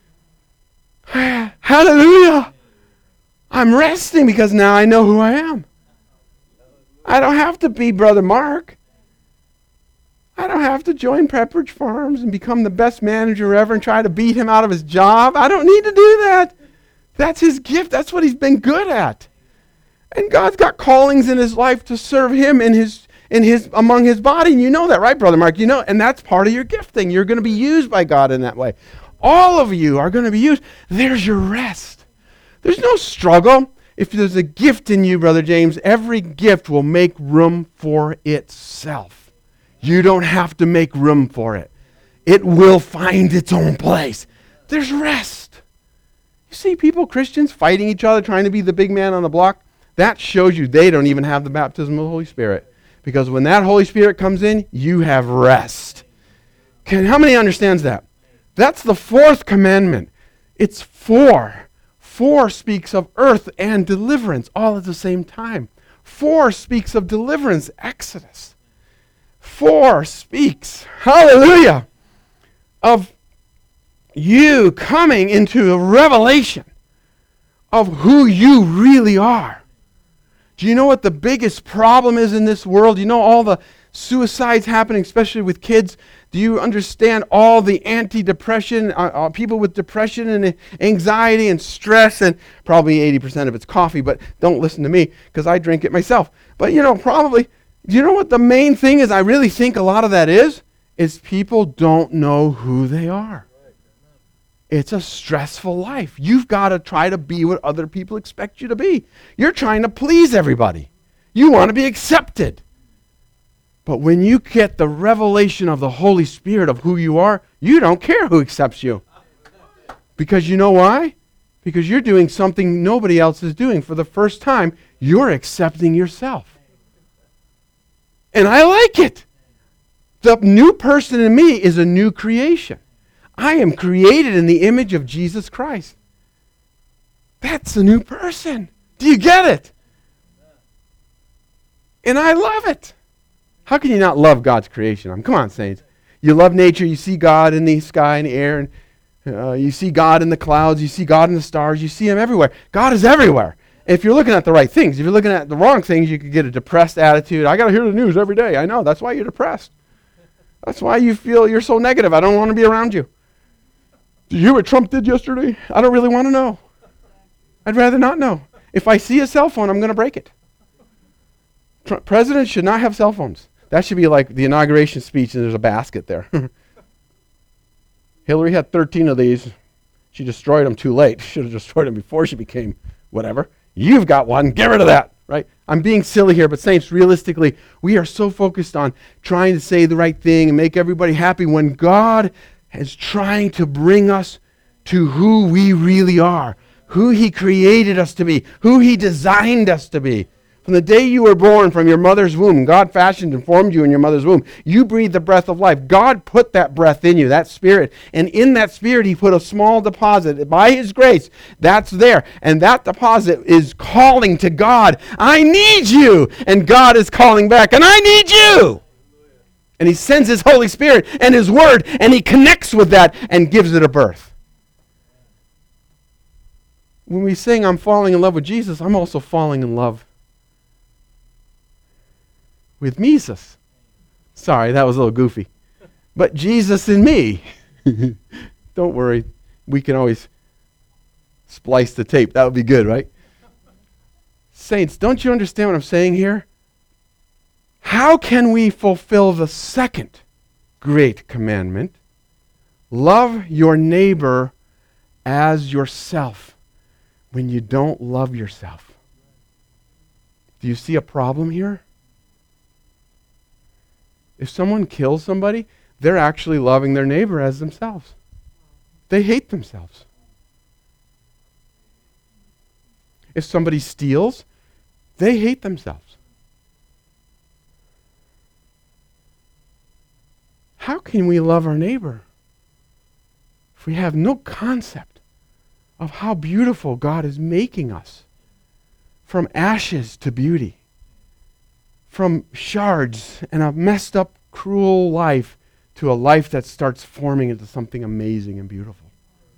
Hallelujah. I'm resting because now I know who I am. I don't have to be Brother Mark. I don't have to join Pepperidge Farms and become the best manager ever and try to beat him out of his job. I don't need to do that. That's his gift. That's what he's been good at. And God's got callings in his life to serve him in his in his among his body. And you know that, right, Brother Mark? You know, and that's part of your gifting. You're going to be used by God in that way. All of you are going to be used. There's your rest. There's no struggle. If there's a gift in you, Brother James, every gift will make room for itself. You don't have to make room for it. It will find its own place. There's rest. You see people, Christians, fighting each other, trying to be the big man on the block. That shows you they don't even have the baptism of the Holy Spirit. Because when that Holy Spirit comes in, you have rest. Can, how many understands that? That's the fourth commandment. It's four. Four speaks of earth and deliverance all at the same time. Four speaks of deliverance, Exodus. Four speaks, hallelujah, of you coming into a revelation of who you really are. Do you know what the biggest problem is in this world? You know all the suicides happening, especially with kids? Do you understand all the anti-depression, uh, uh, people with depression and anxiety and stress, and probably eighty percent of it's coffee, but don't listen to me because I drink it myself. But you know, probably, do you know what the main thing is? I really think a lot of that is, is people don't know who they are. It's a stressful life. You've got to try to be what other people expect you to be. You're trying to please everybody. You want to be accepted. But when you get the revelation of the Holy Spirit of who you are, you don't care who accepts you. Because you know why? Because you're doing something nobody else is doing. For the first time, you're accepting yourself. And I like it. The new person in me is a new creation. I am created in the image of Jesus Christ. That's a new person. Do you get it? And I love it. How can you not love God's creation? I mean, come on, saints. You love nature. You see God in the sky and the air. And uh, you see God in the clouds. You see God in the stars. You see Him everywhere. God is everywhere. If you're looking at the right things. If you're looking at the wrong things, you could get a depressed attitude. I got to hear the news every day. I know. That's why you're depressed. That's why you feel you're so negative. I don't want to be around you. Did you hear what Trump did yesterday? I don't really want to know. I'd rather not know. If I see a cell phone, I'm going to break it. Tr- Presidents should not have cell phones. That should be like the inauguration speech and there's a basket there. Hillary had thirteen of these. She destroyed them too late. She should have destroyed them before she became whatever. You've got one. Get rid of that. Right? I'm being silly here, but saints, realistically, we are so focused on trying to say the right thing and make everybody happy when God is trying to bring us to who we really are, who He created us to be, who He designed us to be. From the day you were born from your mother's womb, God fashioned and formed you in your mother's womb. You breathed the breath of life. God put that breath in you, that spirit. And in that spirit, He put a small deposit. By His grace, that's there. And that deposit is calling to God, I need you. And God is calling back, and I need you. And He sends His Holy Spirit and His Word, and He connects with that and gives it a birth. When we sing, I'm falling in love with Jesus, I'm also falling in love with Jesus. Sorry, that was a little goofy. But Jesus in me. Don't worry. We can always splice the tape. That would be good, right? Saints, don't you understand what I'm saying here? How can we fulfill the second great commandment? Love your neighbor as yourself when you don't love yourself. Do you see a problem here? If someone kills somebody, they're actually loving their neighbor as themselves. They hate themselves. If somebody steals, they hate themselves. How can we love our neighbor if we have no concept of how beautiful God is making us? From ashes to beauty. From shards and a messed up, cruel life to a life that starts forming into something amazing and beautiful.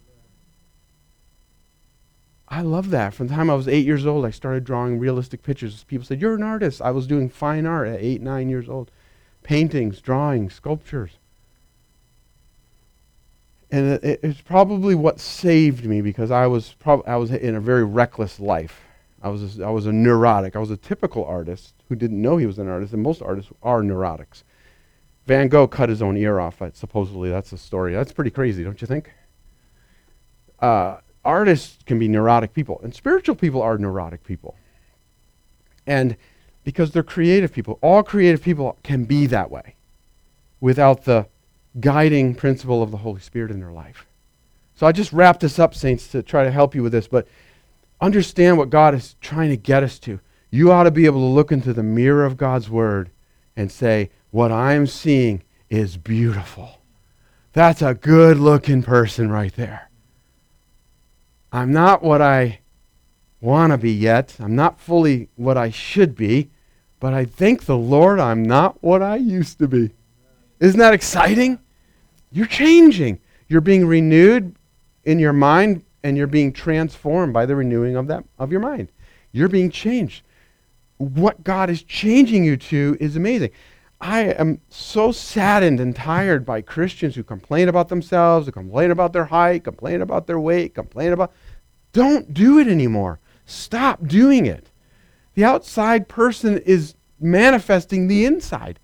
I love that. From the time I was eight years old, I started drawing realistic pictures. People said, you're an artist. I was doing fine art at eight, nine years old. Paintings, drawings, sculptures. And it, it's probably what saved me because I was prob- I was in a very reckless life. I was a, I was a neurotic. I was a typical artist who didn't know he was an artist, and most artists are neurotics. Van Gogh cut his own ear off, supposedly. That's the story. That's pretty crazy, don't you think? Uh, artists can be neurotic people, and spiritual people are neurotic people. And because they're creative people, all creative people can be that way without the guiding principle of the Holy Spirit in their life. So I just wrap this up, saints, to try to help you with this, but understand what God is trying to get us to. You ought to be able to look into the mirror of God's Word and say, what I'm seeing is beautiful. That's a good-looking person right there. I'm not what I want to be yet. I'm not fully what I should be, but I thank the Lord I'm not what I used to be. Isn't that exciting? You're changing. You're being renewed in your mind, and you're being transformed by the renewing of that of your mind. You're being changed. What God is changing you to is amazing. I am so saddened and tired by Christians who complain about themselves, who complain about their height, complain about their weight, complain about... Don't do it anymore. Stop doing it. The outside person is manifesting the inside.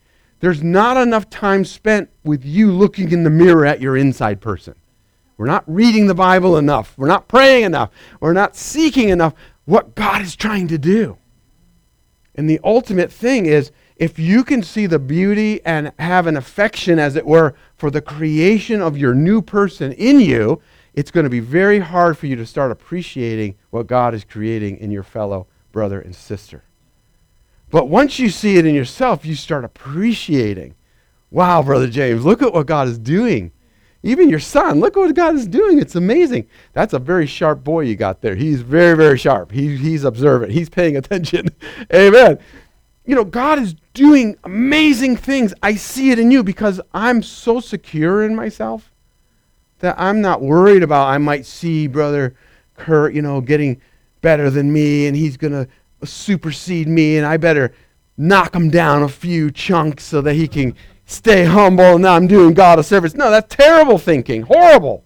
There's not enough time spent with you looking in the mirror at your inside person. We're not reading the Bible enough. We're not praying enough. We're not seeking enough what God is trying to do. And the ultimate thing is, if you can see the beauty and have an affection, as it were, for the creation of your new person in you, it's going to be very hard for you to start appreciating what God is creating in your fellow brother and sister. But once you see it in yourself, you start appreciating. Wow, Brother James, look at what God is doing. Even your son, look at what God is doing. It's amazing. That's a very sharp boy you got there. He's very, very sharp. He, he's observant. He's paying attention. Amen. You know, God is doing amazing things. I see it in you because I'm so secure in myself that I'm not worried about I might see Brother Kurt, you know, getting better than me, and he's going to supersede me, and I better knock him down a few chunks so that he can stay humble, and now I'm doing God a service. No, that's terrible thinking. Horrible.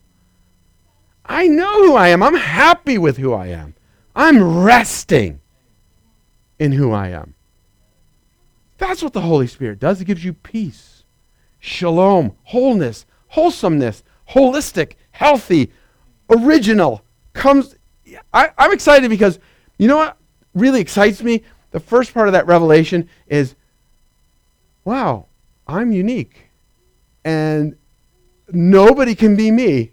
I know who I am. I'm happy with who I am. I'm resting in who I am. That's what the Holy Spirit does. It gives you peace, shalom, wholeness, wholesomeness, holistic, healthy, original. Comes. I, I'm excited because, you know what really excites me? The first part of that revelation is, wow, I'm unique, and nobody can be me,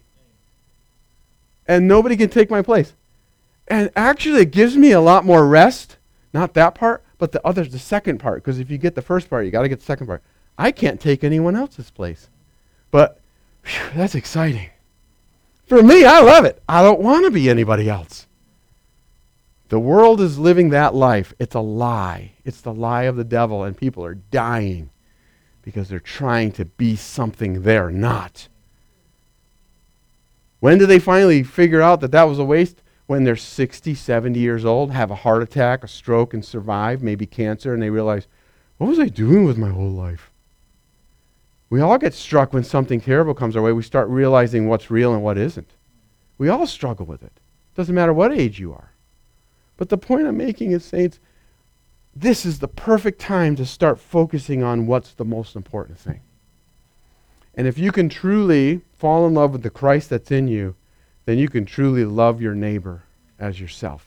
and nobody can take my place. And actually, it gives me a lot more rest, not that part, but the other, the second part, because if you get the first part, you got to get the second part. I can't take anyone else's place. But whew, that's exciting. For me, I love it. I don't want to be anybody else. The world is living that life. It's a lie. It's the lie of the devil, and people are dying because they're trying to be something they're not. When do they finally figure out that that was a waste? When they're sixty, seventy years old, have a heart attack, a stroke, and survive, maybe cancer, and they realize, what was I doing with my whole life? We all get struck when something terrible comes our way. We start realizing what's real and what isn't. We all struggle with it. Doesn't matter what age you are. But the point I'm making is, saints, this is the perfect time to start focusing on what's the most important thing. And if you can truly fall in love with the Christ that's in you, then you can truly love your neighbor as yourself.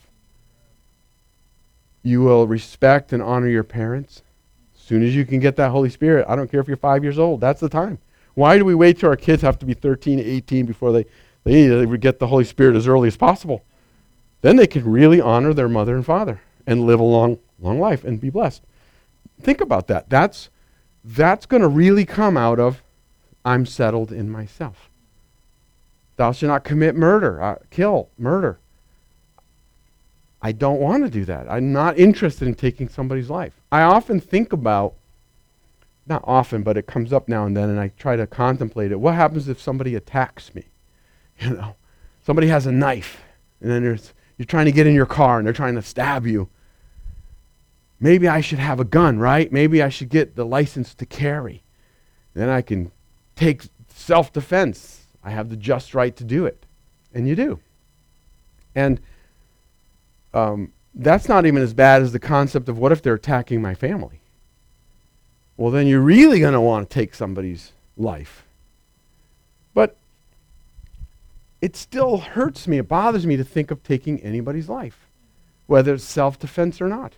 You will respect and honor your parents. As soon as you can get that Holy Spirit, I don't care if you're five years old, that's the time. Why do we wait till our kids have to be thirteen, eighteen before they, they, they get the Holy Spirit as early as possible? Then they can really honor their mother and father and live a long, long life and be blessed. Think about that. That's, that's going to really come out of, I'm settled in myself. Thou shalt not commit murder, uh, kill, murder. I don't want to do that. I'm not interested in taking somebody's life. I often think about, not often, but it comes up now and then, and I try to contemplate it. What happens if somebody attacks me? You know, somebody has a knife, and then there's, you're trying to get in your car, and they're trying to stab you. Maybe I should have a gun, right? Maybe I should get the license to carry. Then I can take self-defense. I have the just right to do it. And you do. And um, that's not even as bad as the concept of what if they're attacking my family? Well, then you're really going to want to take somebody's life. But it still hurts me, it bothers me to think of taking anybody's life, whether it's self-defense or not.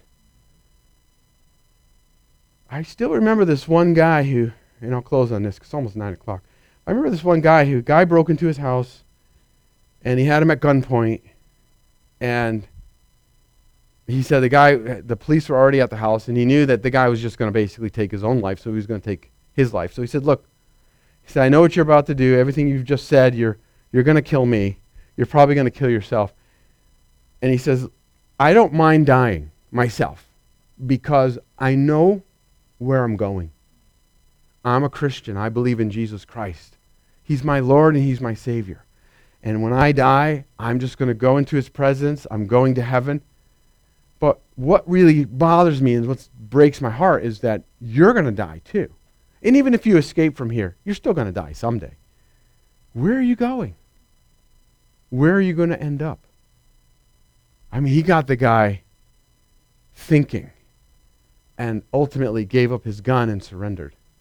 I still remember this one guy who, and I'll close on this because it's almost nine o'clock. I remember this one guy who, a guy broke into his house, and he had him at gunpoint, and he said the guy, the police were already at the house, and he knew that the guy was just going to basically take his own life, so he was going to take his life. So he said, look, he said, I know what you're about to do. Everything you've just said, you're you're going to kill me. You're probably going to kill yourself. And he says, I don't mind dying myself because I know where I'm going. I'm a Christian. I believe in Jesus Christ. He's my Lord and He's my Savior. And when I die, I'm just going to go into His presence. I'm going to heaven. But what really bothers me and what breaks my heart is that you're going to die too. And even if you escape from here, you're still going to die someday. Where are you going? Where are you going to end up? I mean, he got the guy thinking and ultimately gave up his gun and surrendered.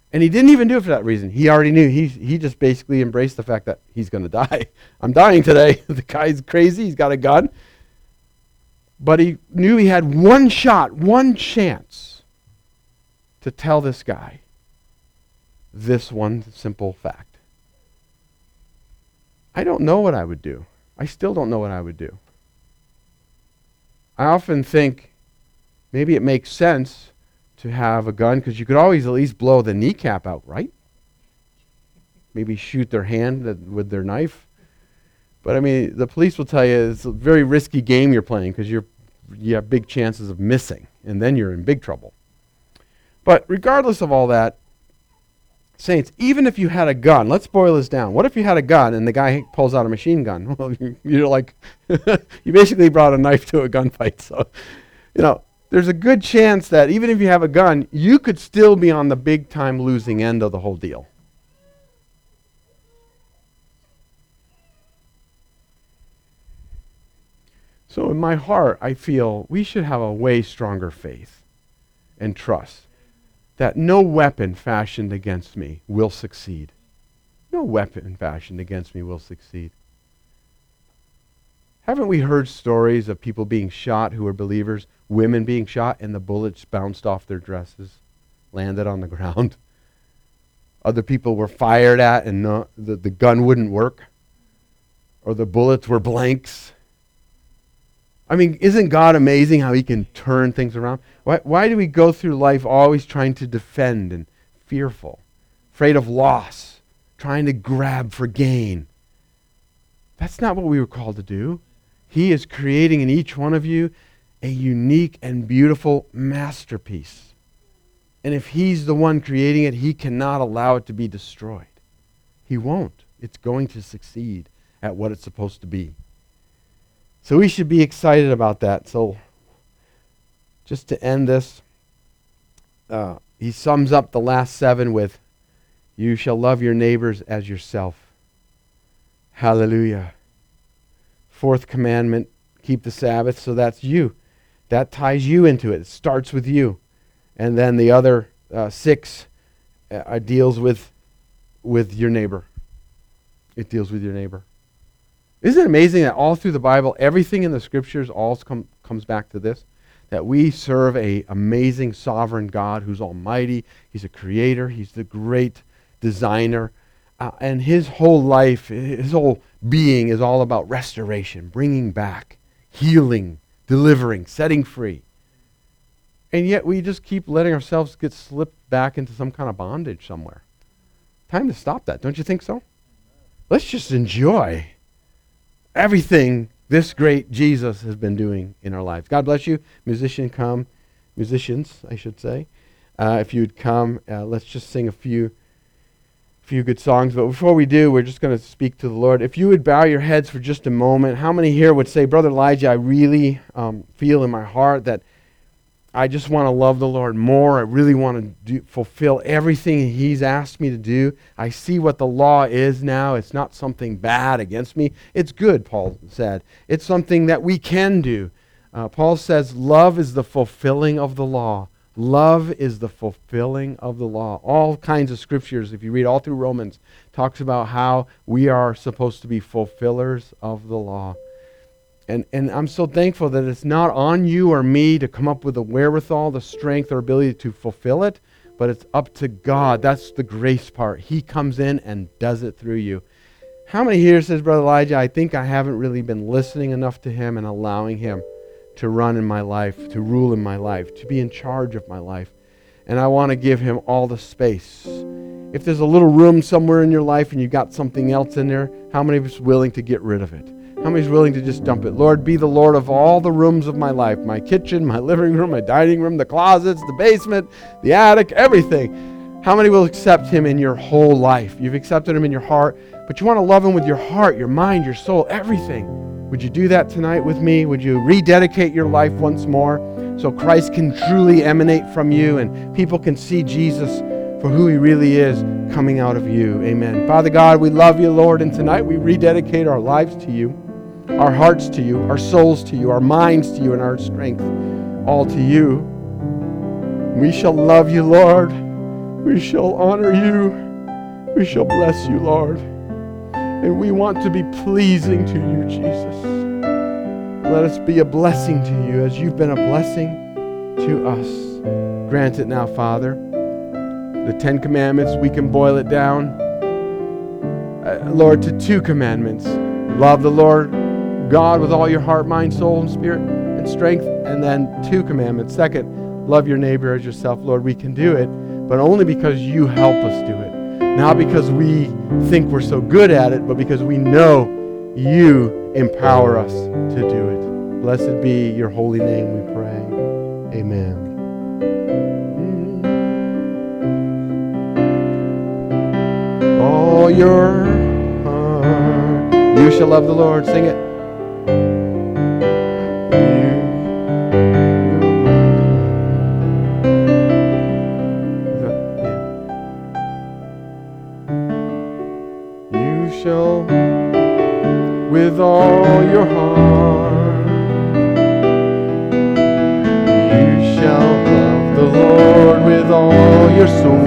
And he didn't even do it for that reason. He already knew. He, he just basically embraced the fact that he's going to die. I'm dying today. The guy's crazy. He's got a gun. But he knew he had one shot, one chance to tell this guy this one simple fact. I don't know what I would do. I still don't know what I would do. I often think maybe it makes sense to have a gun because you could always at least blow the kneecap out, right? Maybe shoot their hand with their knife. But I mean, the police will tell you it's a very risky game you're playing because you're you have big chances of missing, and then you're in big trouble. But regardless of all that, saints, even if you had a gun, let's boil this down. What if you had a gun and the guy pulls out a machine gun? Well, you're like, you basically brought a knife to a gunfight. So, you know, there's a good chance that even if you have a gun, you could still be on the big time losing end of the whole deal. So in my heart, I feel we should have a way stronger faith and trust that no weapon fashioned against me will succeed. No weapon fashioned against me will succeed. Haven't we heard stories of people being shot who are believers, women being shot, and the bullets bounced off their dresses, landed on the ground? Other people were fired at and no, the, the gun wouldn't work, or the bullets were blanks. I mean, isn't God amazing how he can turn things around? Why, why do we go through life always trying to defend and fearful, afraid of loss, trying to grab for gain? That's not what we were called to do. He is creating in each one of you a unique and beautiful masterpiece. And if he's the one creating it, he cannot allow it to be destroyed. He won't. It's going to succeed at what it's supposed to be. So we should be excited about that. So just to end this, uh, he sums up the last seven with, you shall love your neighbors as yourself. Hallelujah. Fourth commandment, keep the Sabbath. So that's you. That ties you into it. It starts with you. And then the other uh, six uh, deals with, with your neighbor. It deals with your neighbor. Isn't it amazing that all through the Bible, everything in the Scriptures all com- comes back to this? That we serve an amazing sovereign God who's almighty. He's a creator. He's the great designer. Uh, and his whole life, his whole being is all about restoration, bringing back, healing, delivering, setting free. And yet we just keep letting ourselves get slipped back into some kind of bondage somewhere. Time to stop that, don't you think so? Let's just enjoy everything this great Jesus has been doing in our lives. God bless you. Musician, come. Musicians, I should say. Uh, if you'd come, uh, let's just sing a few few good songs. But before we do, we're just going to speak to the Lord. If you would bow your heads for just a moment, how many here would say, Brother Elijah, I really um, feel in my heart that I just want to love the Lord more. I really want to do, fulfill everything he's asked me to do. I see what the law is now. It's not something bad against me. It's good, Paul said. It's something that we can do. Uh, Paul says love is the fulfilling of the law. Love is the fulfilling of the law. All kinds of scriptures, if you read all through Romans, talks about how we are supposed to be fulfillers of the law. And and I'm so thankful that it's not on you or me to come up with the wherewithal, the strength, or ability to fulfill it, but it's up to God. That's the grace part. He comes in and does it through you. How many here says, Brother Elijah, I think I haven't really been listening enough to him and allowing him to run in my life, to rule in my life, to be in charge of my life. And I want to give him all the space. If there's a little room somewhere in your life and you got something else in there, how many of us are willing to get rid of it? How many is willing to just dump it? Lord, be the Lord of all the rooms of my life. My kitchen, my living room, my dining room, the closets, the basement, the attic, everything. How many will accept him in your whole life? You've accepted him in your heart, but you want to love him with your heart, your mind, your soul, everything. Would you do that tonight with me? Would you rededicate your life once more so Christ can truly emanate from you and people can see Jesus for who he really is coming out of you? Amen. Father God, we love you, Lord, and tonight we rededicate our lives to you. Our hearts to you, our souls to you, our minds to you, and our strength all to you. We shall love you, Lord, We shall honor you. We shall bless you, Lord. And we want to be pleasing to you, Jesus. Let us be a blessing to you as you've been a blessing to us. Grant it now, Father. The Ten Commandments, we can boil it down, uh, Lord, to two commandments. Love the Lord God with all your heart, mind, soul, and spirit, and strength. And then two commandments. Second, love your neighbor as yourself. Lord, we can do it, but only because you help us do it. Not because we think we're so good at it, but because we know you empower us to do it. Blessed be your holy name, we pray. Amen. All your heart, you shall love the Lord. Sing it. You shall, with all your heart, you shall love the Lord with all your soul.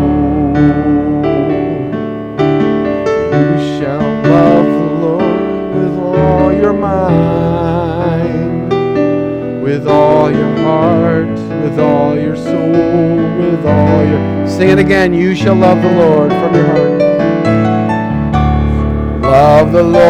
You shall love the Lord with all your mind, with all your heart, with all your soul, with all your... Sing it again. You shall love the Lord from your heart. Love the Lord.